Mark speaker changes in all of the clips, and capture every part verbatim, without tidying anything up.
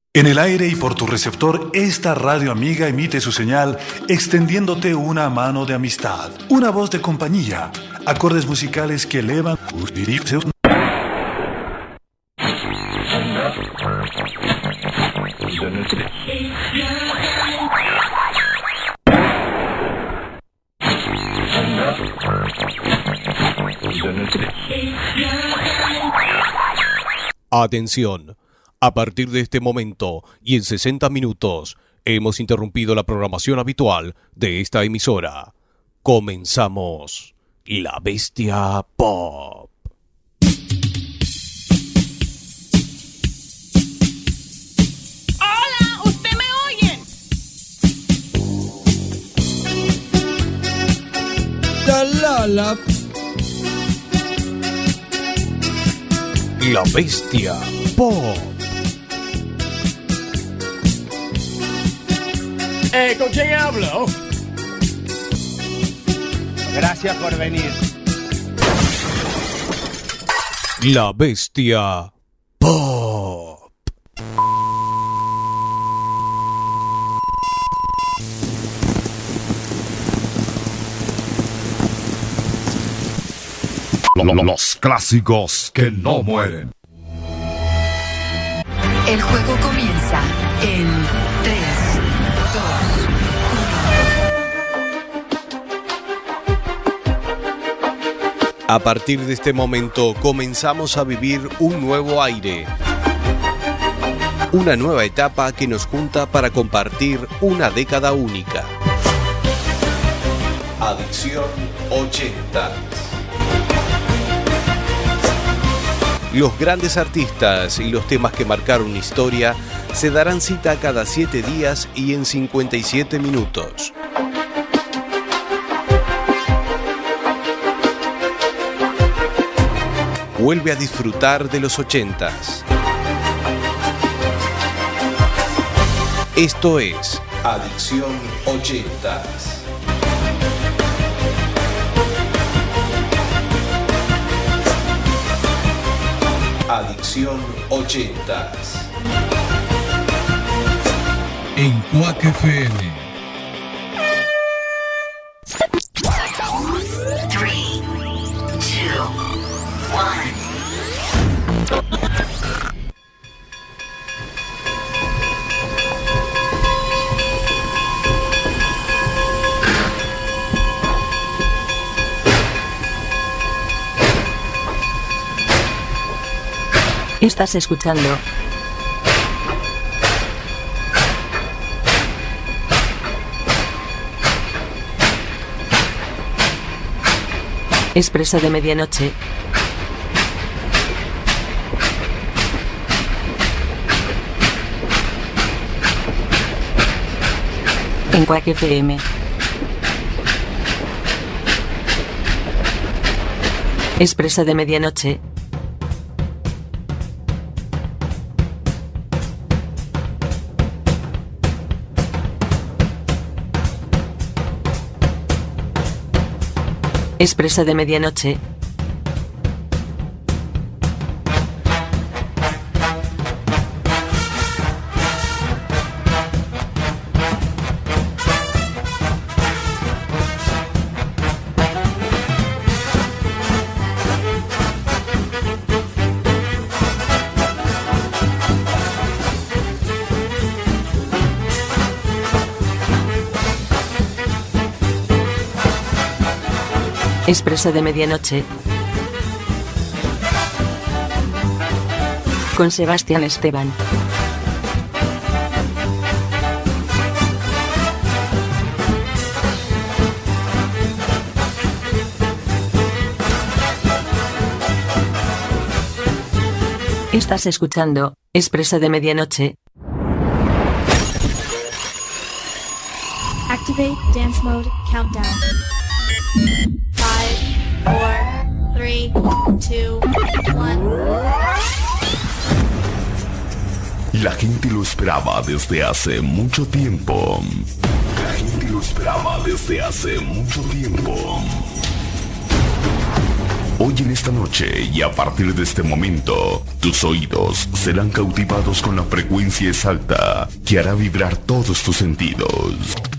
Speaker 1: En el aire y por tu receptor, esta radio amiga emite su señal extendiéndote una mano de amistad, una voz de compañía, acordes musicales que elevan tus diripseus.
Speaker 2: Atención. A partir de este momento y en sesenta minutos hemos interrumpido la programación habitual de esta emisora. Comenzamos La Bestia Pop.
Speaker 3: ¡Hola! ¿Usted me oye?
Speaker 4: La la la.
Speaker 2: La Bestia Pop.
Speaker 3: Eh, ¿con quién hablo?
Speaker 5: Gracias por venir.
Speaker 2: La Bestia Pop.
Speaker 6: Los clásicos que no mueren.
Speaker 7: El juego comienza en tres, dos,
Speaker 2: uno. A partir de este momento comenzamos a vivir un nuevo aire. Una nueva etapa que nos junta para compartir una década única. Adicción ochenta. Los grandes artistas y los temas que marcaron historia se darán cita cada siete días y en cincuenta y siete minutos. Vuelve a disfrutar de los ochentas. Esto es Adicción ochentas. Adicción ochentas.
Speaker 6: En Quack F M.
Speaker 7: three, two, one.
Speaker 8: Estás escuchando Expreso de Medianoche. En Quack F M. Expreso de Medianoche. Expreso de Medianoche. Expreso de Medianoche. Con Sebastián Esteban. Estás escuchando Expreso de Medianoche.
Speaker 9: Activate dance mode countdown. Five, four, three, two, one.
Speaker 6: La gente lo esperaba desde hace mucho tiempo. La gente lo esperaba desde hace mucho tiempo. Hoy en esta noche y a partir de este momento, tus oídos serán cautivados con la frecuencia exacta que hará vibrar todos tus sentidos.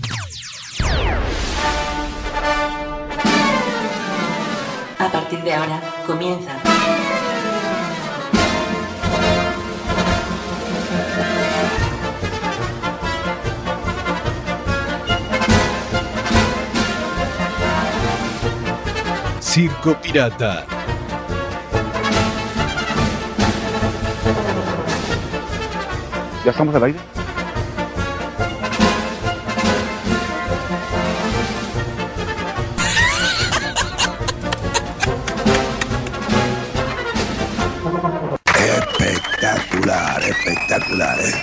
Speaker 8: A partir de ahora, comienza.
Speaker 2: Circo Pirata.
Speaker 5: ¿Ya estamos al aire?
Speaker 10: Espectacular, espectacular, ¿eh?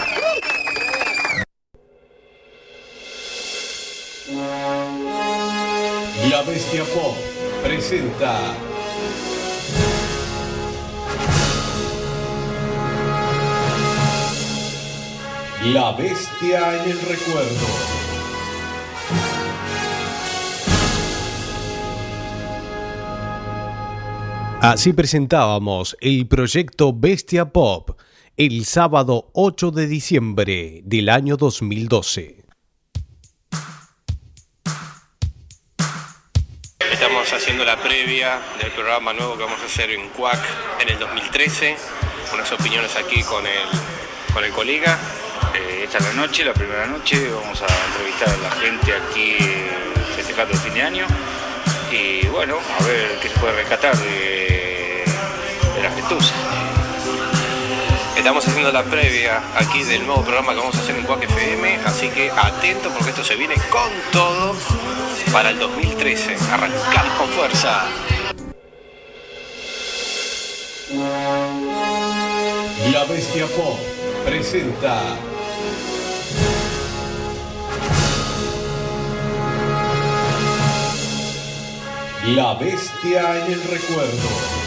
Speaker 2: La Bestia Pop presenta La Bestia en el Recuerdo. Así presentábamos el proyecto Bestia Pop el sábado ocho de diciembre del año dos mil doce.
Speaker 11: Estamos haciendo la previa del programa nuevo que vamos a hacer en Cuac en el dos mil trece. Unas opiniones aquí con el, con el colega.
Speaker 12: Eh, esta es la noche, la primera noche. Vamos a entrevistar a la gente aquí eh, festejando el fin de año. Y bueno, a ver qué se puede rescatar de, de la gentuza.
Speaker 11: Estamos haciendo la previa aquí del nuevo programa que vamos a hacer en Cuac F M. Así que atento porque esto se viene con todo para el dos mil trece. Arrancamos con fuerza.
Speaker 2: La Bestia Pop presenta La Bestia en el Recuerdo.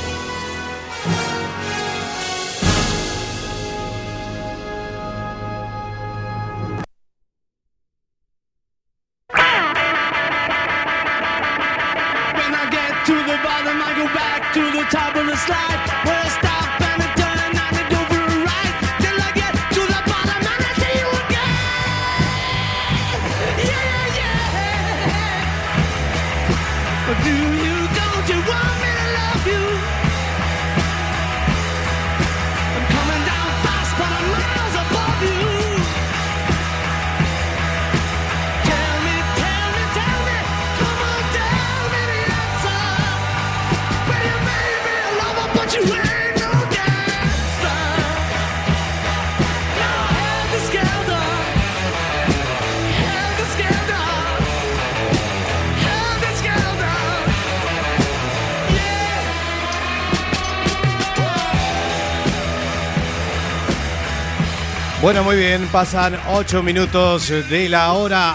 Speaker 2: Bueno, muy bien, pasan ocho minutos de la hora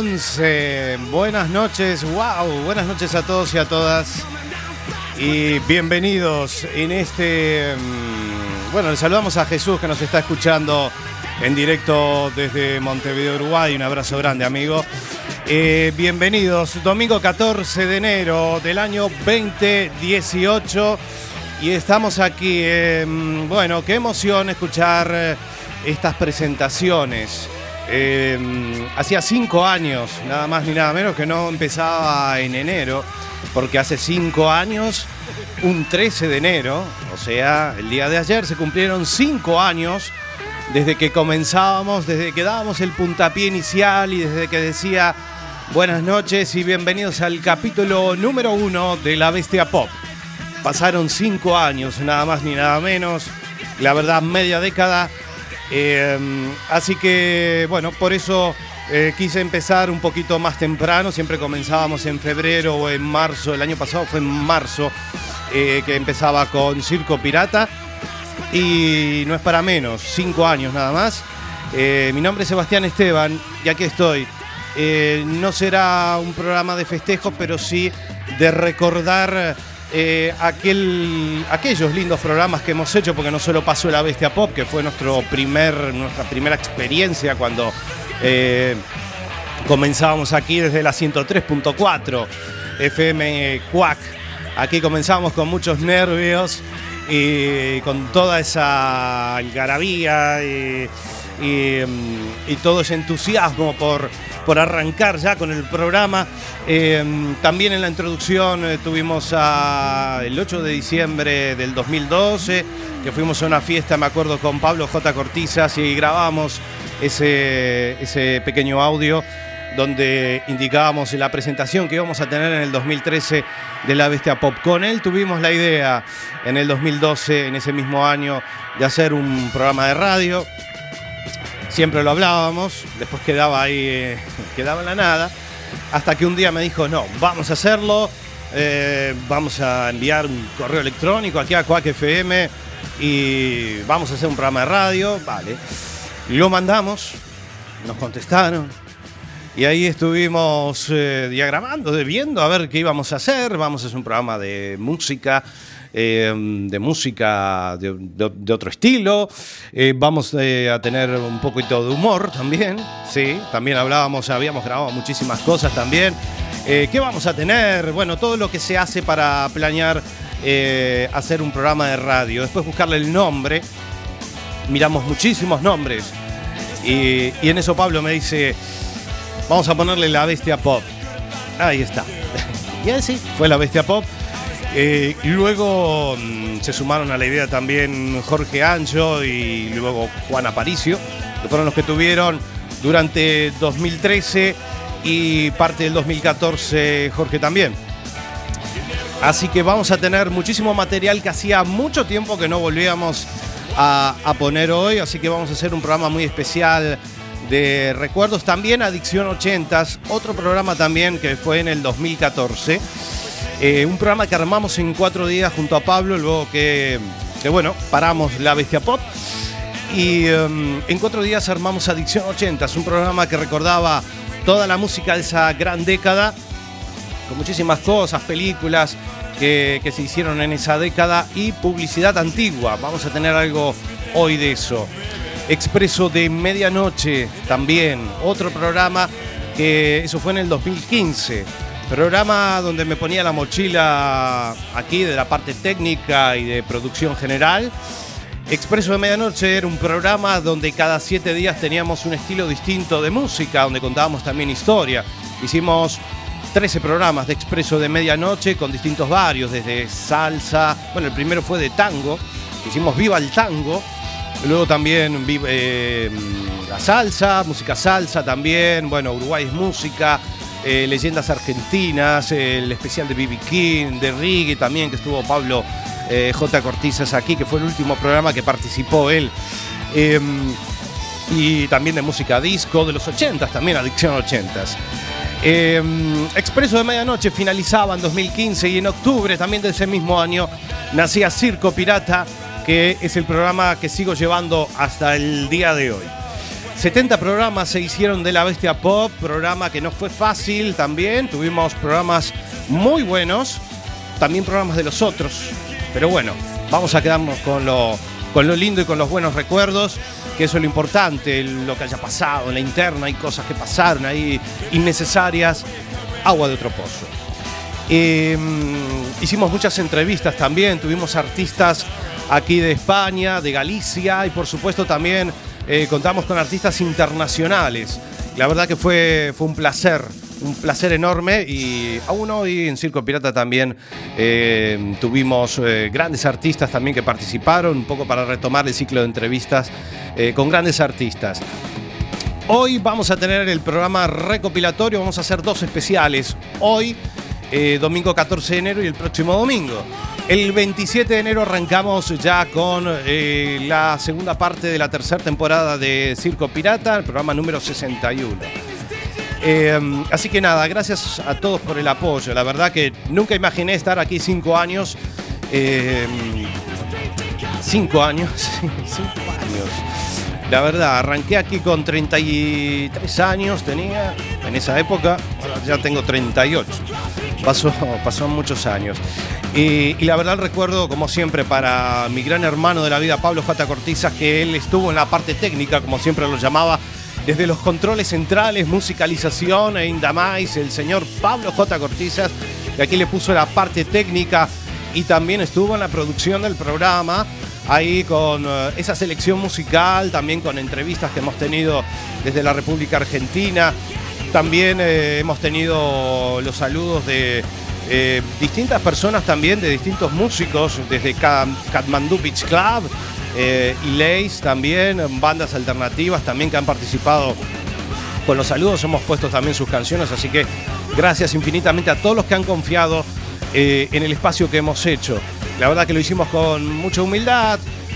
Speaker 2: once. Buenas noches, wow, buenas noches a todos y a todas. Y bienvenidos en este... Bueno, le saludamos a Jesús que nos está escuchando en directo desde Montevideo, Uruguay. Un abrazo grande, amigo. Eh, bienvenidos, domingo catorce de enero del año veinte dieciocho. Y estamos aquí, eh, bueno, qué emoción escuchar... Eh, estas presentaciones. Eh, hacía cinco años, nada más ni nada menos, que no empezaba en enero, porque hace cinco años, un trece de enero, o sea, el día de ayer, se cumplieron cinco años desde que comenzábamos, desde que dábamos el puntapié inicial y desde que decía buenas noches y bienvenidos al capítulo número uno de La Bestia Pop. Pasaron cinco años, nada más ni nada menos, la verdad, media década. Eh, así que, bueno, por eso eh, quise empezar un poquito más temprano. Siempre comenzábamos en febrero o en marzo. El año pasado fue en marzo eh, que empezaba con Circo Pirata. Y no es para menos, cinco años nada más. Eh, mi nombre es Sebastián Esteban y aquí estoy. Eh, no será un programa de festejos, pero sí de recordar... Eh, aquel, aquellos lindos programas que hemos hecho, porque no solo pasó La Bestia Pop, que fue nuestro primer, nuestra primera experiencia cuando eh, comenzábamos aquí desde la ciento tres punto cuatro F M Cuac
Speaker 13: Aquí comenzamos con muchos nervios y con toda esa algarabía y, y, y todo ese entusiasmo por, por arrancar ya con el programa. Eh, también en la introducción eh, tuvimos a, el ocho de diciembre del dos mil doce, que fuimos a una fiesta, me acuerdo, con Pablo J. Cortizas y grabamos ese, ese pequeño audio donde indicábamos la presentación que íbamos a tener en el dos mil trece de La Bestia Pop. Con él tuvimos la idea en el dos mil doce, en ese mismo año, de hacer un programa de radio. Siempre lo hablábamos, después quedaba ahí, eh, quedaba en la nada, hasta que un día me dijo, no, vamos a hacerlo, eh, vamos a enviar un correo electrónico aquí a Quack F M y vamos a hacer un programa de radio. Vale, lo mandamos, nos contestaron. Y ahí estuvimos eh, diagramando, viendo a ver qué íbamos a hacer. Vamos a hacer un programa de música, eh, de música de, de, de otro estilo. Eh, vamos eh, a tener un poquito de humor también, sí. También hablábamos, habíamos grabado muchísimas cosas también. Eh, ¿Qué vamos a tener? Bueno, todo lo que se hace para planear eh, hacer un programa de radio. Después buscarle el nombre. Miramos muchísimos nombres. Y, y en eso Pablo me dice... Vamos a ponerle La Bestia Pop. Ahí está. Y así fue La Bestia Pop. Eh, y luego mmm, se sumaron a la idea también Jorge Ancho y luego Juan Aparicio, que fueron los que tuvieron durante dos mil trece y parte del dos mil catorce Jorge también. Así que vamos a tener muchísimo material que hacía mucho tiempo que no volvíamos a, a poner hoy. Así que vamos a hacer un programa muy especial de recuerdos. También Adicción ochentas, otro programa también que fue en el dos mil catorce. Eh, un programa que armamos en cuatro días junto a Pablo, luego que, que bueno, paramos La Bestia Pop. Y um, en cuatro días armamos Adicción ochentas, un programa que recordaba toda la música de esa gran década, con muchísimas cosas, películas que, que se hicieron en esa década y publicidad antigua. Vamos a tener algo hoy de eso. Expreso de Medianoche también, otro programa que eso fue en el dos mil quince. Programa donde me ponía la mochila aquí de la parte técnica y de producción general. Expreso de Medianoche era un programa donde cada siete días teníamos un estilo distinto de música, donde contábamos también historia. Hicimos trece programas de Expreso de Medianoche con distintos varios, desde salsa, bueno, el primero fue de tango, hicimos Viva el Tango. Luego también eh, la salsa, música salsa también, bueno, Uruguay es música, eh, leyendas argentinas, eh, el especial de B B King, de reggae también, que estuvo Pablo eh, J. Cortizas aquí, que fue el último programa que participó él. Eh, y también de música disco, de los ochentas también, Adicción ochentas. Eh, Expreso de Medianoche finalizaba en dos mil quince y en octubre también de ese mismo año nacía Circo Pirata, que es el programa que sigo llevando hasta el día de hoy. setenta programas se hicieron de La Bestia Pop, programa que no fue fácil también, tuvimos programas muy buenos, también programas de los otros, pero bueno, vamos a quedarnos con lo, con lo lindo y con los buenos recuerdos, que eso es lo importante, lo que haya pasado en la interna, hay cosas que pasaron ahí innecesarias, agua de otro pozo. Eh, hicimos muchas entrevistas también, tuvimos artistas aquí de España, de Galicia y por supuesto también eh, contamos con artistas internacionales. La verdad que fue, fue un placer, un placer enorme y aún hoy en Circo Pirata también eh, tuvimos eh, grandes artistas también que participaron, un poco para retomar el ciclo de entrevistas eh, con grandes artistas. Hoy vamos a tener el programa recopilatorio, vamos a hacer dos especiales. Hoy, eh, domingo catorce de enero y el próximo domingo. El veintisiete de enero arrancamos ya con eh, la segunda parte de la tercera temporada de Circo Pirata, el programa número sesenta y uno. Eh, así que nada, gracias a todos por el apoyo. La verdad que nunca imaginé estar aquí cinco años. Eh, cinco años, cinco años. La verdad, arranqué aquí con treinta y tres años, tenía en esa época, ahora ya tengo treinta y ocho. Pasó, pasó muchos años. Y, y la verdad recuerdo, como siempre, para mi gran hermano de la vida, Pablo J. Cortizas, que él estuvo en la parte técnica, como siempre lo llamaba, desde los controles centrales, musicalización e indamais, el señor Pablo J. Cortizas, que aquí le puso la parte técnica y también estuvo en la producción del programa, ahí con uh, esa selección musical, también con entrevistas que hemos tenido desde la República Argentina. También eh, hemos tenido los saludos de eh, distintas personas también, de distintos músicos, desde Kathmandu Beach Club, eh, y Lace también, bandas alternativas también que han participado con los saludos. Hemos puesto también sus canciones, así que gracias infinitamente a todos los que han confiado eh, en el espacio que hemos hecho. La verdad que lo hicimos con mucha humildad,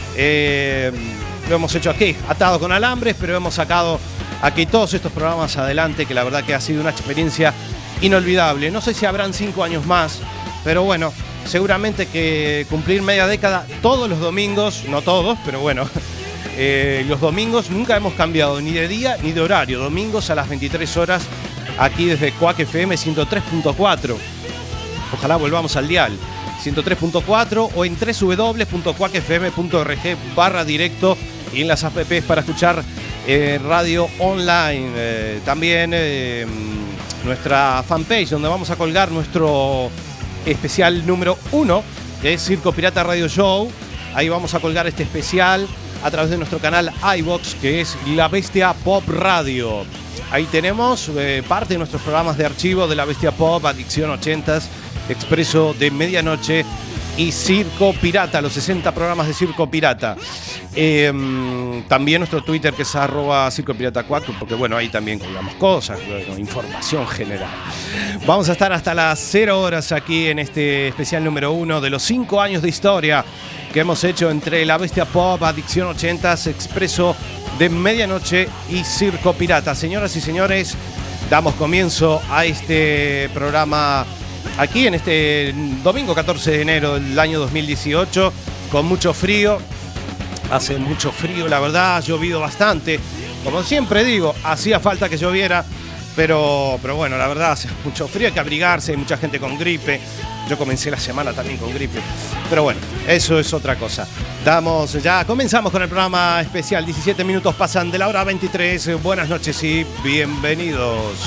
Speaker 13: eh, lo hemos hecho aquí, atado con alambres, pero hemos sacado aquí todos estos programas adelante, que la verdad que ha sido una experiencia inolvidable. No sé si habrán cinco años más, pero bueno, seguramente que cumplir media década todos los domingos, no todos, pero bueno, eh, los domingos nunca hemos cambiado ni de día ni de horario. Domingos a las veintitrés horas, aquí desde Quack F M ciento tres punto cuatro. Ojalá volvamos al dial. ciento tres punto cuatro o en doble u doble u doble u punto quack f m punto org barra directo y en las apps para escuchar eh, radio online. Eh, también eh, nuestra fanpage donde vamos a colgar nuestro especial número uno, que es Circo Pirata Radio Show. Ahí vamos a colgar este especial a través de nuestro canal iVox, que es La Bestia Pop Radio. Ahí tenemos eh, parte de nuestros programas de archivo de La Bestia Pop, Adicción ochentas, Expreso de Medianoche y Circo Pirata, los sesenta programas de Circo Pirata. Eh, también nuestro Twitter, que es arroba Circo Pirata cuatro, porque bueno, ahí también colgamos cosas, bueno, información general. Vamos a estar hasta las cero horas aquí en este especial número uno de los cinco años de historia que hemos hecho entre La Bestia Pop, Adicción ochentas, Expreso de Medianoche y Circo Pirata. Señoras y señores, damos comienzo a este programa aquí en este domingo catorce de enero del año dos mil dieciocho, con mucho frío. Hace mucho frío, la verdad, ha llovido bastante. Como siempre digo, hacía falta que lloviera, pero, pero bueno, la verdad, hace mucho frío, hay que abrigarse, hay mucha gente con gripe. Yo comencé la semana también con gripe, pero bueno, eso es otra cosa. Damos, ya comenzamos con el programa especial. diecisiete minutos pasan de la hora veintitrés. Buenas noches y bienvenidos.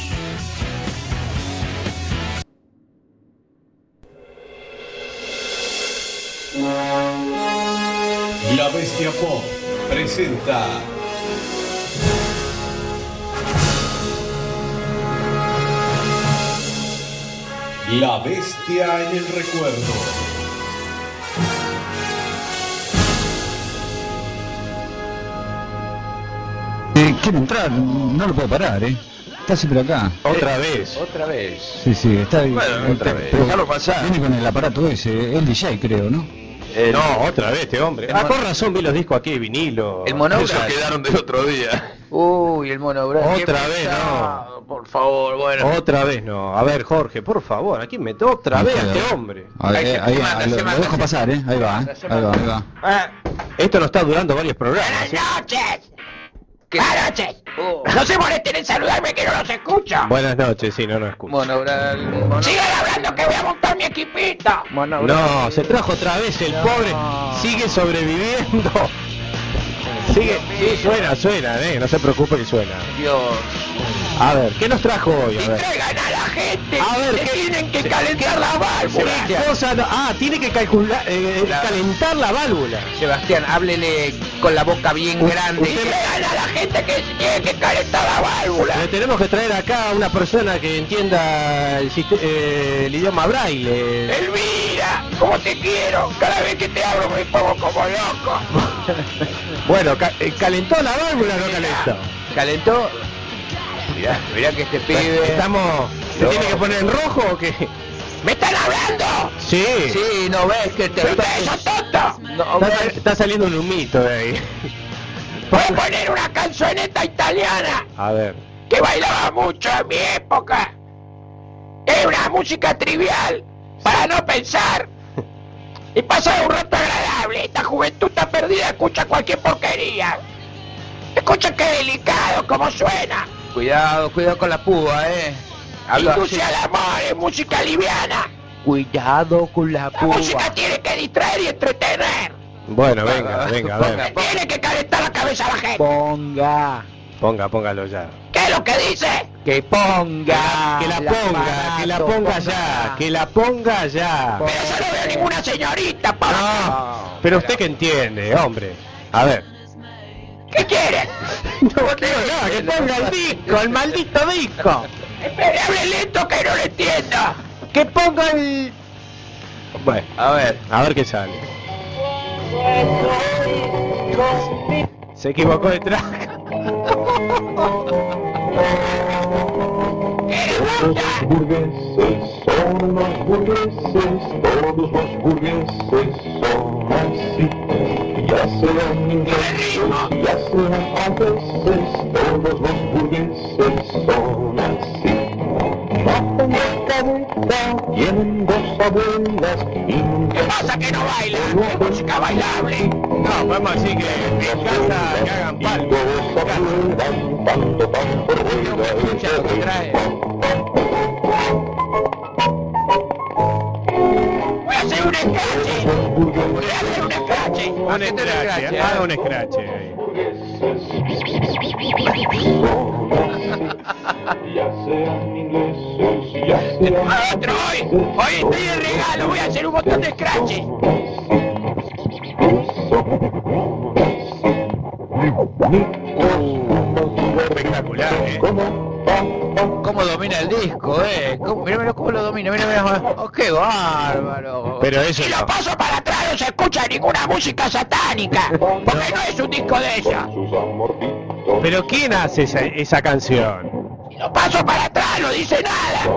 Speaker 2: La Bestia Pop presenta La Bestia en el Recuerdo.
Speaker 14: Eh, quiere entrar, no lo puedo parar, ¿eh? Está siempre acá.
Speaker 15: Otra vez. Otra vez.
Speaker 14: Sí, sí, está ahí.
Speaker 15: Bueno, otra vez.
Speaker 14: Déjalo pasar. Viene con el aparato ese, el D J creo, ¿no?
Speaker 15: El, no, otra vez este hombre. Ah, con razón vi los discos aquí, vinilo.
Speaker 16: El monobras.
Speaker 15: Esos quedaron del otro día.
Speaker 16: Uy, el monobras.
Speaker 15: Otra vez no.
Speaker 16: Por favor, bueno.
Speaker 15: Otra vez no. A ver, Jorge, por favor, aquí me toca otra vez a este hombre.
Speaker 14: Ahí, ahí, ahí, ahí lo, lo dejo pasar, ¿eh? Ahí va, ¿eh? Ahí va, ahí va.
Speaker 15: Ah, esto nos está durando varios programas.
Speaker 16: Buenas noches. Buenas noches. Uh. No se molesten en saludarme que no los escucho.
Speaker 15: Buenas noches, sí, no nos escucho.
Speaker 16: Monobras. Mono... Sigan hablando que voy a montar mi equipito.
Speaker 15: Monobras. No, se trajo otra vez el no. pobre. Sigue sobreviviendo. Sigue, sí, suena, suena, eh. No se preocupe que suena.
Speaker 16: Dios.
Speaker 15: A ver, ¿qué nos trajo hoy? A ver.
Speaker 16: Traigan a la gente.
Speaker 15: A ver,
Speaker 16: que
Speaker 15: ¿qué?
Speaker 16: Tienen que calentar la válvula.
Speaker 15: ¿Qué cosa? Ah, tiene que calcular, eh, la... calentar la válvula.
Speaker 16: Sebastián, háblele con la boca bien U grande.
Speaker 15: Usted...
Speaker 16: Y traigan a la gente que tiene que calentar la válvula.
Speaker 15: Le tenemos que traer acá a una persona que entienda el, eh, el idioma braille.
Speaker 16: Elvira, como te quiero. Cada vez que te hablo me pongo como loco.
Speaker 15: Bueno, ca ¿calentó la válvula o no calentó?
Speaker 16: ¿Calentó? Mirá, mirá que este pibe...
Speaker 15: Estamos... ¿Se no. tiene que poner en rojo o qué?
Speaker 16: ¿Me están hablando?
Speaker 15: Sí.
Speaker 16: Sí, ¿no ves que te...
Speaker 15: Está,
Speaker 16: ¡Eso, tonto!
Speaker 15: No, está, está saliendo un humito de ahí.
Speaker 16: Voy a poner una canzoneta italiana.
Speaker 15: A ver.
Speaker 16: Que bailaba mucho en mi época. Es una música trivial, para no pensar. Y pasar un rato agradable. Esta juventud está perdida, escucha cualquier porquería. Escucha qué delicado, cómo suena.
Speaker 17: Cuidado, cuidado con la púa, eh.
Speaker 16: Industria al amor, es música liviana.
Speaker 17: Cuidado con la púa.
Speaker 16: La música tiene que distraer y entretener.
Speaker 15: Bueno, venga, venga, a ver.
Speaker 16: Tiene que calentar la cabeza a la gente.
Speaker 17: Ponga.
Speaker 15: Ponga, póngalo ya.
Speaker 16: ¿Qué es lo que dice?
Speaker 17: Que ponga.
Speaker 15: Que la ponga, que la ponga ya, que la ponga ya.
Speaker 16: Pero yo no veo ninguna señorita, Pablo.
Speaker 15: No, pero usted que entiende, hombre. A ver.
Speaker 16: ¿Qué quiere?
Speaker 15: No quiero nada, que ponga el disco, el maldito disco.
Speaker 16: Espere, hable lento que no lo entiendo.
Speaker 15: Que ponga el... Bueno,
Speaker 17: A ver.
Speaker 15: a ver qué sale. Se equivocó de track.
Speaker 18: Los burgueses son unos burgueses, todos los burgueses son así. Ya sean ingleses, ya sean franceses, todos los burgueses son así. Bajan la cabeza, tienen dos abuelas y nunca...
Speaker 16: ¿Qué pasa que no baila? ¿Es música bailable?
Speaker 15: No, vamos así que en casa que hagan palco.
Speaker 18: Tanto, tanto ruido.
Speaker 17: Escucha lo que trae.
Speaker 16: Voy a hacer un escrache. Voy a hacer un escrache.
Speaker 15: Un escrache, haga un escrache ahí.
Speaker 18: Ya sean ingleses, ya sean...
Speaker 16: Otro hoy. Hoy estoy de regalo. Voy a hacer un montón de escraches.
Speaker 15: Espectacular, ¿eh?
Speaker 17: ¿Cómo domina el disco, eh? ¿Cómo, mira, mira cómo lo domina, mira, mira. Oh, qué bárbaro.
Speaker 15: Pero eso
Speaker 16: Si lo paso para atrás no se escucha ninguna música satánica. Porque no es un disco de esa.
Speaker 15: Pero ¿quién hace esa, esa canción?
Speaker 16: Si lo paso para atrás no dice nada.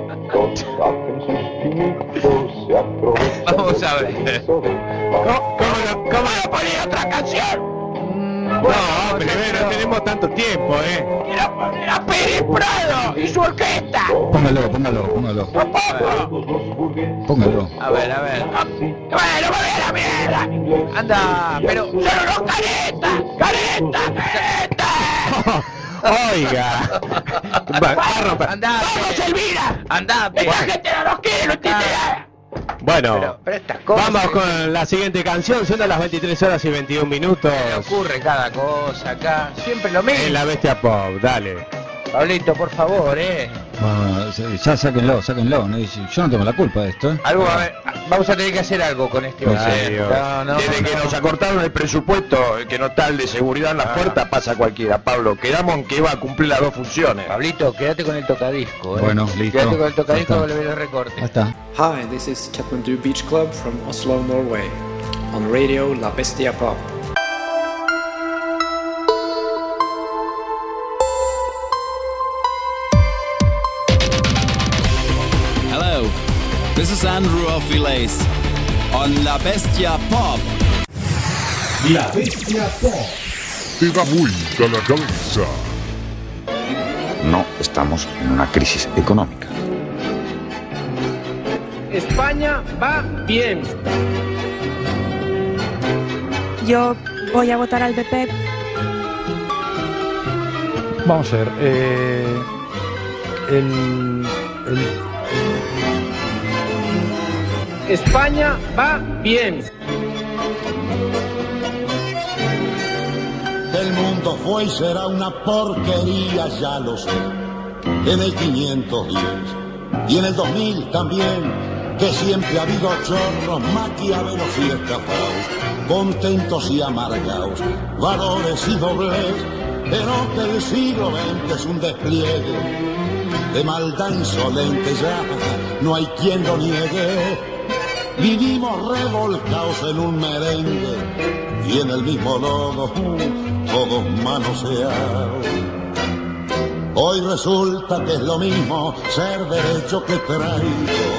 Speaker 17: Vamos a ver.
Speaker 15: ¿Cómo, cómo lo, cómo
Speaker 16: ¿Puedo poner otra canción?
Speaker 15: No, hombre, no tenemos tanto tiempo, ¿eh?
Speaker 16: Quiero poner a Pérez Prado y su orquesta.
Speaker 14: Póngalo, póngalo, póngalo.
Speaker 16: ¡Lo pongo!
Speaker 14: Póngalo.
Speaker 17: A ver, a ver.
Speaker 16: Bueno, me voy a la mierda.
Speaker 17: Anda, pero...
Speaker 16: ¡Son unos caretas! ¡Caretas! ¡Caretas!
Speaker 15: Oiga. Va, va a romper.
Speaker 17: Andate.
Speaker 16: ¡Vamos, Elvira!
Speaker 17: Andate.
Speaker 16: Esta gente no nos quiere, no entiende nada.
Speaker 15: Bueno,
Speaker 17: Pero, pero estas cosas...
Speaker 15: vamos con la siguiente canción. Son las veintitrés horas y veintiún minutos.
Speaker 17: Me ocurre cada cosa acá. Siempre lo mismo.
Speaker 15: En la Bestia Pop, dale.
Speaker 17: Pablito, por favor, eh.
Speaker 14: Bueno, ya sáquenlo, sáquenlo. ¿no? Yo no tengo la culpa de esto, ¿eh?
Speaker 17: Algo, a ver, vamos a tener que hacer algo con este
Speaker 14: ¿En
Speaker 17: serio? No, no,
Speaker 10: Desde
Speaker 17: no.
Speaker 10: que nos acortaron el presupuesto, que no está el de seguridad en las
Speaker 17: Ah.
Speaker 10: puertas, pasa cualquiera. Pablo, quedamos en que iba a cumplir las dos funciones.
Speaker 17: Pablito, quédate con el tocadisco, eh.
Speaker 14: Bueno, listo.
Speaker 17: Quédate con el tocadisco
Speaker 14: Ya
Speaker 17: que
Speaker 14: está.
Speaker 17: le ve los recortes.
Speaker 14: Ya está.
Speaker 19: Hi, this is Kathmandu Beach Club from Oslo, Norway. On radio La Bestia Pop.
Speaker 20: Hello, this is Andrew of Relays on La Bestia Pop.
Speaker 1: La Bestia Pop. Te da vuelta la cabeza.
Speaker 5: No estamos en una crisis económica.
Speaker 3: España va bien.
Speaker 9: Yo voy a votar al P P.
Speaker 21: Vamos a ver. Eh, el, el...
Speaker 3: España va bien.
Speaker 22: El mundo fue y será una porquería, ya lo sé. En el quinientos diez y en el dos mil también, que siempre ha habido chorros, maquiavelos y estafados, contentos y amargados, valores y doblez, pero que el siglo veinte es un despliegue de maldad insolente, ya no hay quien lo niegue. Vivimos revolcados en un merengue y en el mismo lodo, todos manoseados. Hoy resulta que es lo mismo ser derecho que traigo.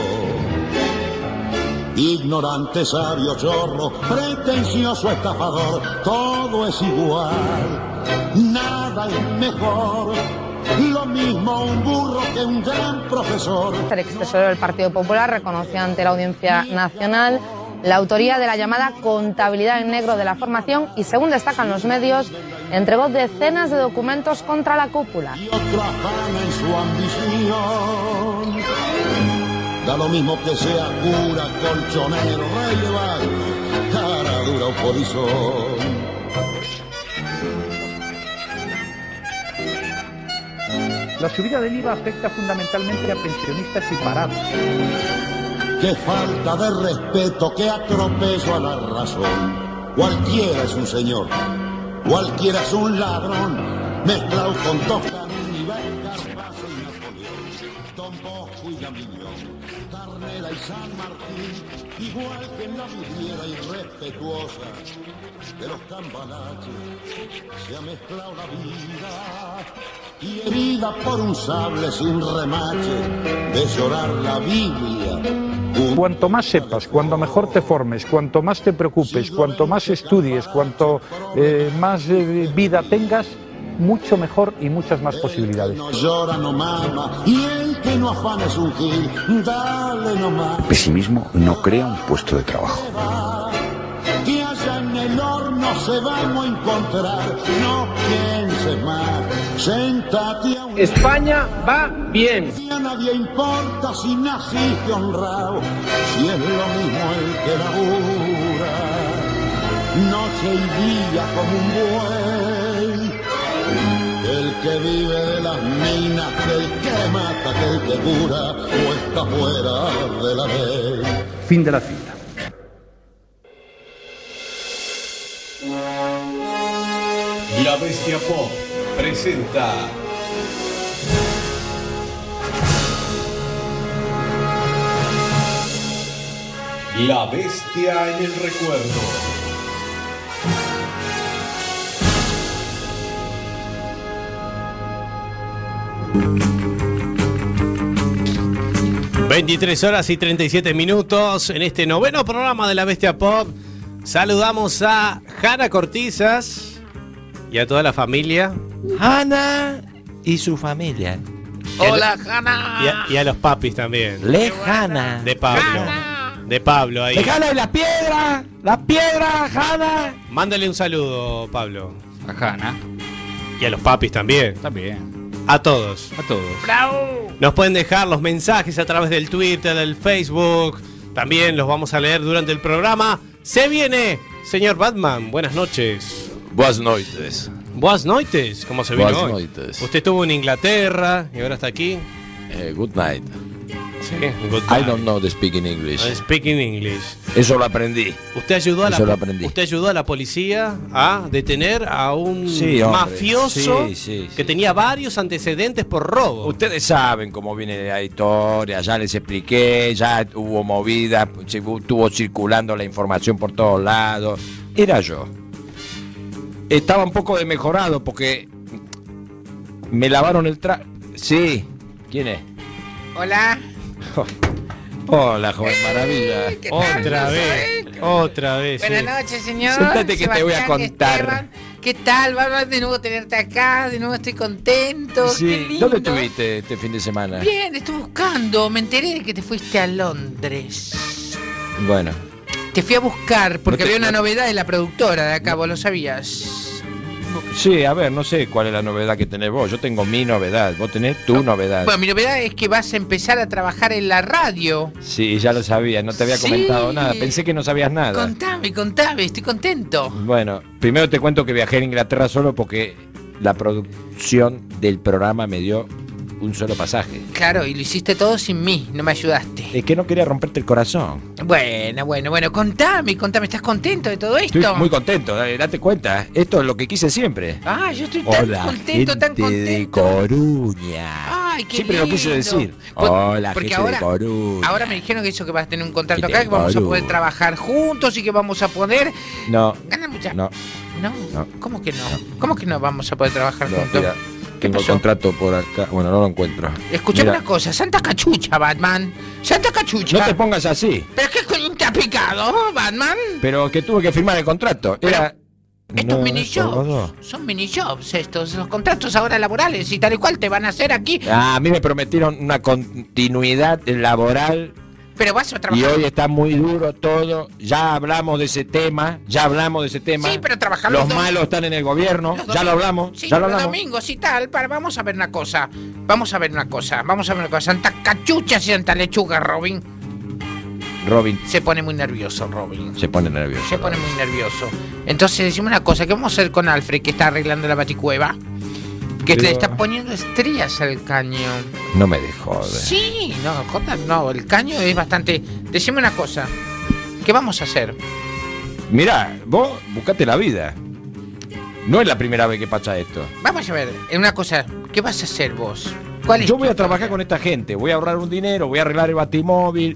Speaker 22: Ignorante, sabio, chorro, pretencioso, estafador, todo es igual, nada es mejor. Lo mismo un burro que un gran profesor.
Speaker 23: El extesorero del Partido Popular reconoció ante la Audiencia Nacional la autoría de la llamada contabilidad en negro de la formación y, según destacan los medios, entregó decenas de documentos contra la cúpula.
Speaker 22: Y otro afana en su ambición. Da lo mismo que sea cura, colchonero, rey de baile, cara dura o polizón.
Speaker 21: La subida del I V A afecta fundamentalmente a pensionistas y parados.
Speaker 22: Qué falta de respeto, qué atropello a la razón. Cualquiera es un señor, cualquiera es un ladrón, mezclado con Toscanini, Carvazo y Napoleón, Don Bosco y Gamiñón, Carnera y San Martín, igual que en la vidriera irrespetuosa de los cambalaches, se ha mezclado la vida y herida por un sable sin remache, de llorar la Biblia.
Speaker 21: Cuanto más sepas, cuanto mejor te formes, cuanto más te preocupes, cuanto más estudies, cuanto eh, más eh, vida tengas, mucho mejor y muchas más posibilidades.
Speaker 22: No llora, no mama, y el que no afana es un gil, dale nomás.
Speaker 5: El pesimismo no crea un puesto de trabajo.
Speaker 22: Que allá en el horno se vamos a encontrar, no pienses más, sentate a un...
Speaker 3: España va bien.
Speaker 22: Si a nadie importa si naciste honrado, si es lo mismo el que labura, noche y día como un buey, el que vive de las minas, que el que mata, que el que cura, o está fuera de la ley.
Speaker 21: Fin de la cita.
Speaker 2: La Bestia Pop presenta La Bestia en el Recuerdo.
Speaker 13: veintitrés horas y treinta y siete minutos en este noveno programa de La Bestia Pop. Saludamos a Hanna Cortizas y a toda la familia.
Speaker 17: Hanna y su familia.
Speaker 13: Hola, Hanna. Y a, y a los papis también.
Speaker 17: Lejana.
Speaker 13: De Pablo.
Speaker 17: Hanna.
Speaker 13: De Pablo ahí.
Speaker 17: Lejana de la piedra. La piedra, Hanna.
Speaker 13: Mándale un saludo, Pablo.
Speaker 12: A Hanna.
Speaker 13: Y a los papis también.
Speaker 12: También.
Speaker 13: A todos.
Speaker 12: A todos.
Speaker 23: ¡Bravo!
Speaker 13: Nos pueden dejar los mensajes a través del Twitter, del Facebook. También los vamos a leer durante el programa. Se viene, señor Batman. Buenas noches.
Speaker 15: Buenas noches.
Speaker 13: Buenas noches. ¿Cómo se vino
Speaker 15: Buenas
Speaker 13: hoy?
Speaker 15: noches.
Speaker 13: Usted estuvo en Inglaterra y ahora está aquí.
Speaker 15: Eh, good night.
Speaker 13: Sí, good
Speaker 15: I don't know the speaking English.
Speaker 13: I speak in English.
Speaker 15: Eso lo aprendí.
Speaker 13: Usted ayudó a la
Speaker 15: Eso lo aprendí.
Speaker 13: Usted ayudó a la policía a detener a un
Speaker 15: Sí, hombre.
Speaker 13: mafioso
Speaker 15: Sí, sí,
Speaker 13: que
Speaker 15: sí.
Speaker 13: tenía varios antecedentes por robo.
Speaker 15: Ustedes saben cómo viene la historia, ya les expliqué, ya hubo movida, estuvo circulando la información por todos lados. Era yo. Estaba un poco desmejorado porque me lavaron el tra... Sí. ¿Quién es?
Speaker 23: Hola.
Speaker 15: Hola, joven maravilla.
Speaker 23: ¿Qué tal?
Speaker 13: Otra
Speaker 23: ¿Cómo
Speaker 13: vez,
Speaker 23: soy?
Speaker 13: otra vez.
Speaker 23: Buenas
Speaker 13: sí.
Speaker 23: noches, señor.
Speaker 15: Sentate que te voy a
Speaker 23: Sebastián,
Speaker 15: contar.
Speaker 23: Esteban. ¿Qué tal? Va de nuevo tenerte acá, de nuevo estoy contento. Qué
Speaker 15: Sí.
Speaker 23: lindo.
Speaker 15: ¿Dónde estuviste este fin de semana?
Speaker 23: Bien, estoy buscando. Me enteré de que te fuiste a Londres.
Speaker 15: Bueno.
Speaker 23: Te fui a buscar porque
Speaker 15: No te-
Speaker 23: había una
Speaker 15: no-
Speaker 23: novedad de la productora de acá, vos lo sabías.
Speaker 15: Sí, a ver, no sé cuál es la novedad que tenés vos. Yo tengo mi novedad. Vos tenés tu novedad.
Speaker 23: Bueno, mi novedad es que vas a empezar a trabajar en la radio.
Speaker 15: Sí, ya lo sabía. No te había
Speaker 23: Sí.
Speaker 15: comentado nada. Pensé que no sabías nada.
Speaker 23: Contame, contame, estoy contento.
Speaker 15: Bueno, primero te cuento que viajé a Inglaterra solo porque la producción del programa me dio un solo pasaje.
Speaker 23: Claro, y lo hiciste todo sin mí, no me ayudaste.
Speaker 15: Es que no quería romperte el corazón.
Speaker 23: Bueno, bueno, bueno, contame, contame, ¿estás contento de todo esto?
Speaker 15: Estoy muy contento, dale, date cuenta. Esto es lo que quise siempre.
Speaker 23: Ah, yo estoy tan
Speaker 15: Hola,
Speaker 23: contento, tan
Speaker 15: gente
Speaker 23: contento.
Speaker 15: de Coruña.
Speaker 23: Ay, qué
Speaker 15: Siempre lo quise
Speaker 23: lindo.
Speaker 15: decir.
Speaker 23: Por-
Speaker 15: Hola,
Speaker 23: porque
Speaker 15: gente
Speaker 23: ahora,
Speaker 15: de Coruña.
Speaker 23: ahora me dijeron que eso que vas a tener un contrato
Speaker 15: Gente
Speaker 23: acá,
Speaker 15: de
Speaker 23: que vamos a
Speaker 15: Coruña.
Speaker 23: poder trabajar juntos y que vamos a poder
Speaker 15: No,
Speaker 23: ganar mucha.
Speaker 15: no,
Speaker 23: No,
Speaker 15: no.
Speaker 23: ¿cómo que no? ¿Cómo que no vamos a poder trabajar
Speaker 15: no,
Speaker 23: juntos?
Speaker 15: mira, tengo el
Speaker 23: pasó?
Speaker 15: contrato por acá. Bueno, no lo encuentro.
Speaker 23: Escuchame
Speaker 15: Mira,
Speaker 23: una cosa, Santa Cachucha, Batman. Santa Cachucha.
Speaker 15: no te pongas así.
Speaker 23: ¿Pero qué coño te ha picado, Batman?
Speaker 15: Pero que tuve que firmar el contrato. Era.
Speaker 23: Estos
Speaker 15: No,
Speaker 23: mini
Speaker 15: esto,
Speaker 23: jobs,
Speaker 15: no.
Speaker 23: son mini jobs estos, los contratos ahora laborales y tal y cual te van a hacer aquí.
Speaker 15: Ah, a mí me prometieron una continuidad laboral
Speaker 23: Pero vas a
Speaker 15: y
Speaker 23: trabajar.
Speaker 15: hoy está muy duro todo. Ya hablamos de ese tema, ya hablamos de ese tema.
Speaker 23: Sí, pero trabajar
Speaker 15: Los
Speaker 23: los dom-
Speaker 15: malos están en el gobierno,
Speaker 23: los
Speaker 15: ya lo
Speaker 23: domingos.
Speaker 15: hablamos,
Speaker 23: Sí,
Speaker 15: ya lo
Speaker 23: los
Speaker 15: hablamos.
Speaker 23: domingos y tal, para, vamos a ver una cosa. Vamos a ver una cosa, vamos a ver una cosa. Santa Cachucha y Santa Lechuga, Robin.
Speaker 15: Robin
Speaker 23: Se pone muy nervioso, Robin.
Speaker 15: se pone nervioso.
Speaker 23: Se pone muy nervioso. Entonces decimos una cosa, ¿qué vamos a hacer con Alfred que está arreglando la baticueva?
Speaker 17: Que
Speaker 15: Pero-
Speaker 17: le está poniendo estrías al caño.
Speaker 15: No me dejó.
Speaker 17: Sí, no, joder, no, el caño es bastante... Decime una cosa, ¿qué vamos a hacer?
Speaker 15: Mirá, vos buscate la vida. No es la primera vez que pasa esto.
Speaker 17: Vamos a ver, una cosa, ¿qué vas a hacer vos? ¿Cuál es
Speaker 15: Yo
Speaker 17: tu-
Speaker 15: voy a trabajar con esta gente, voy a ahorrar un dinero, voy a arreglar el batimóvil.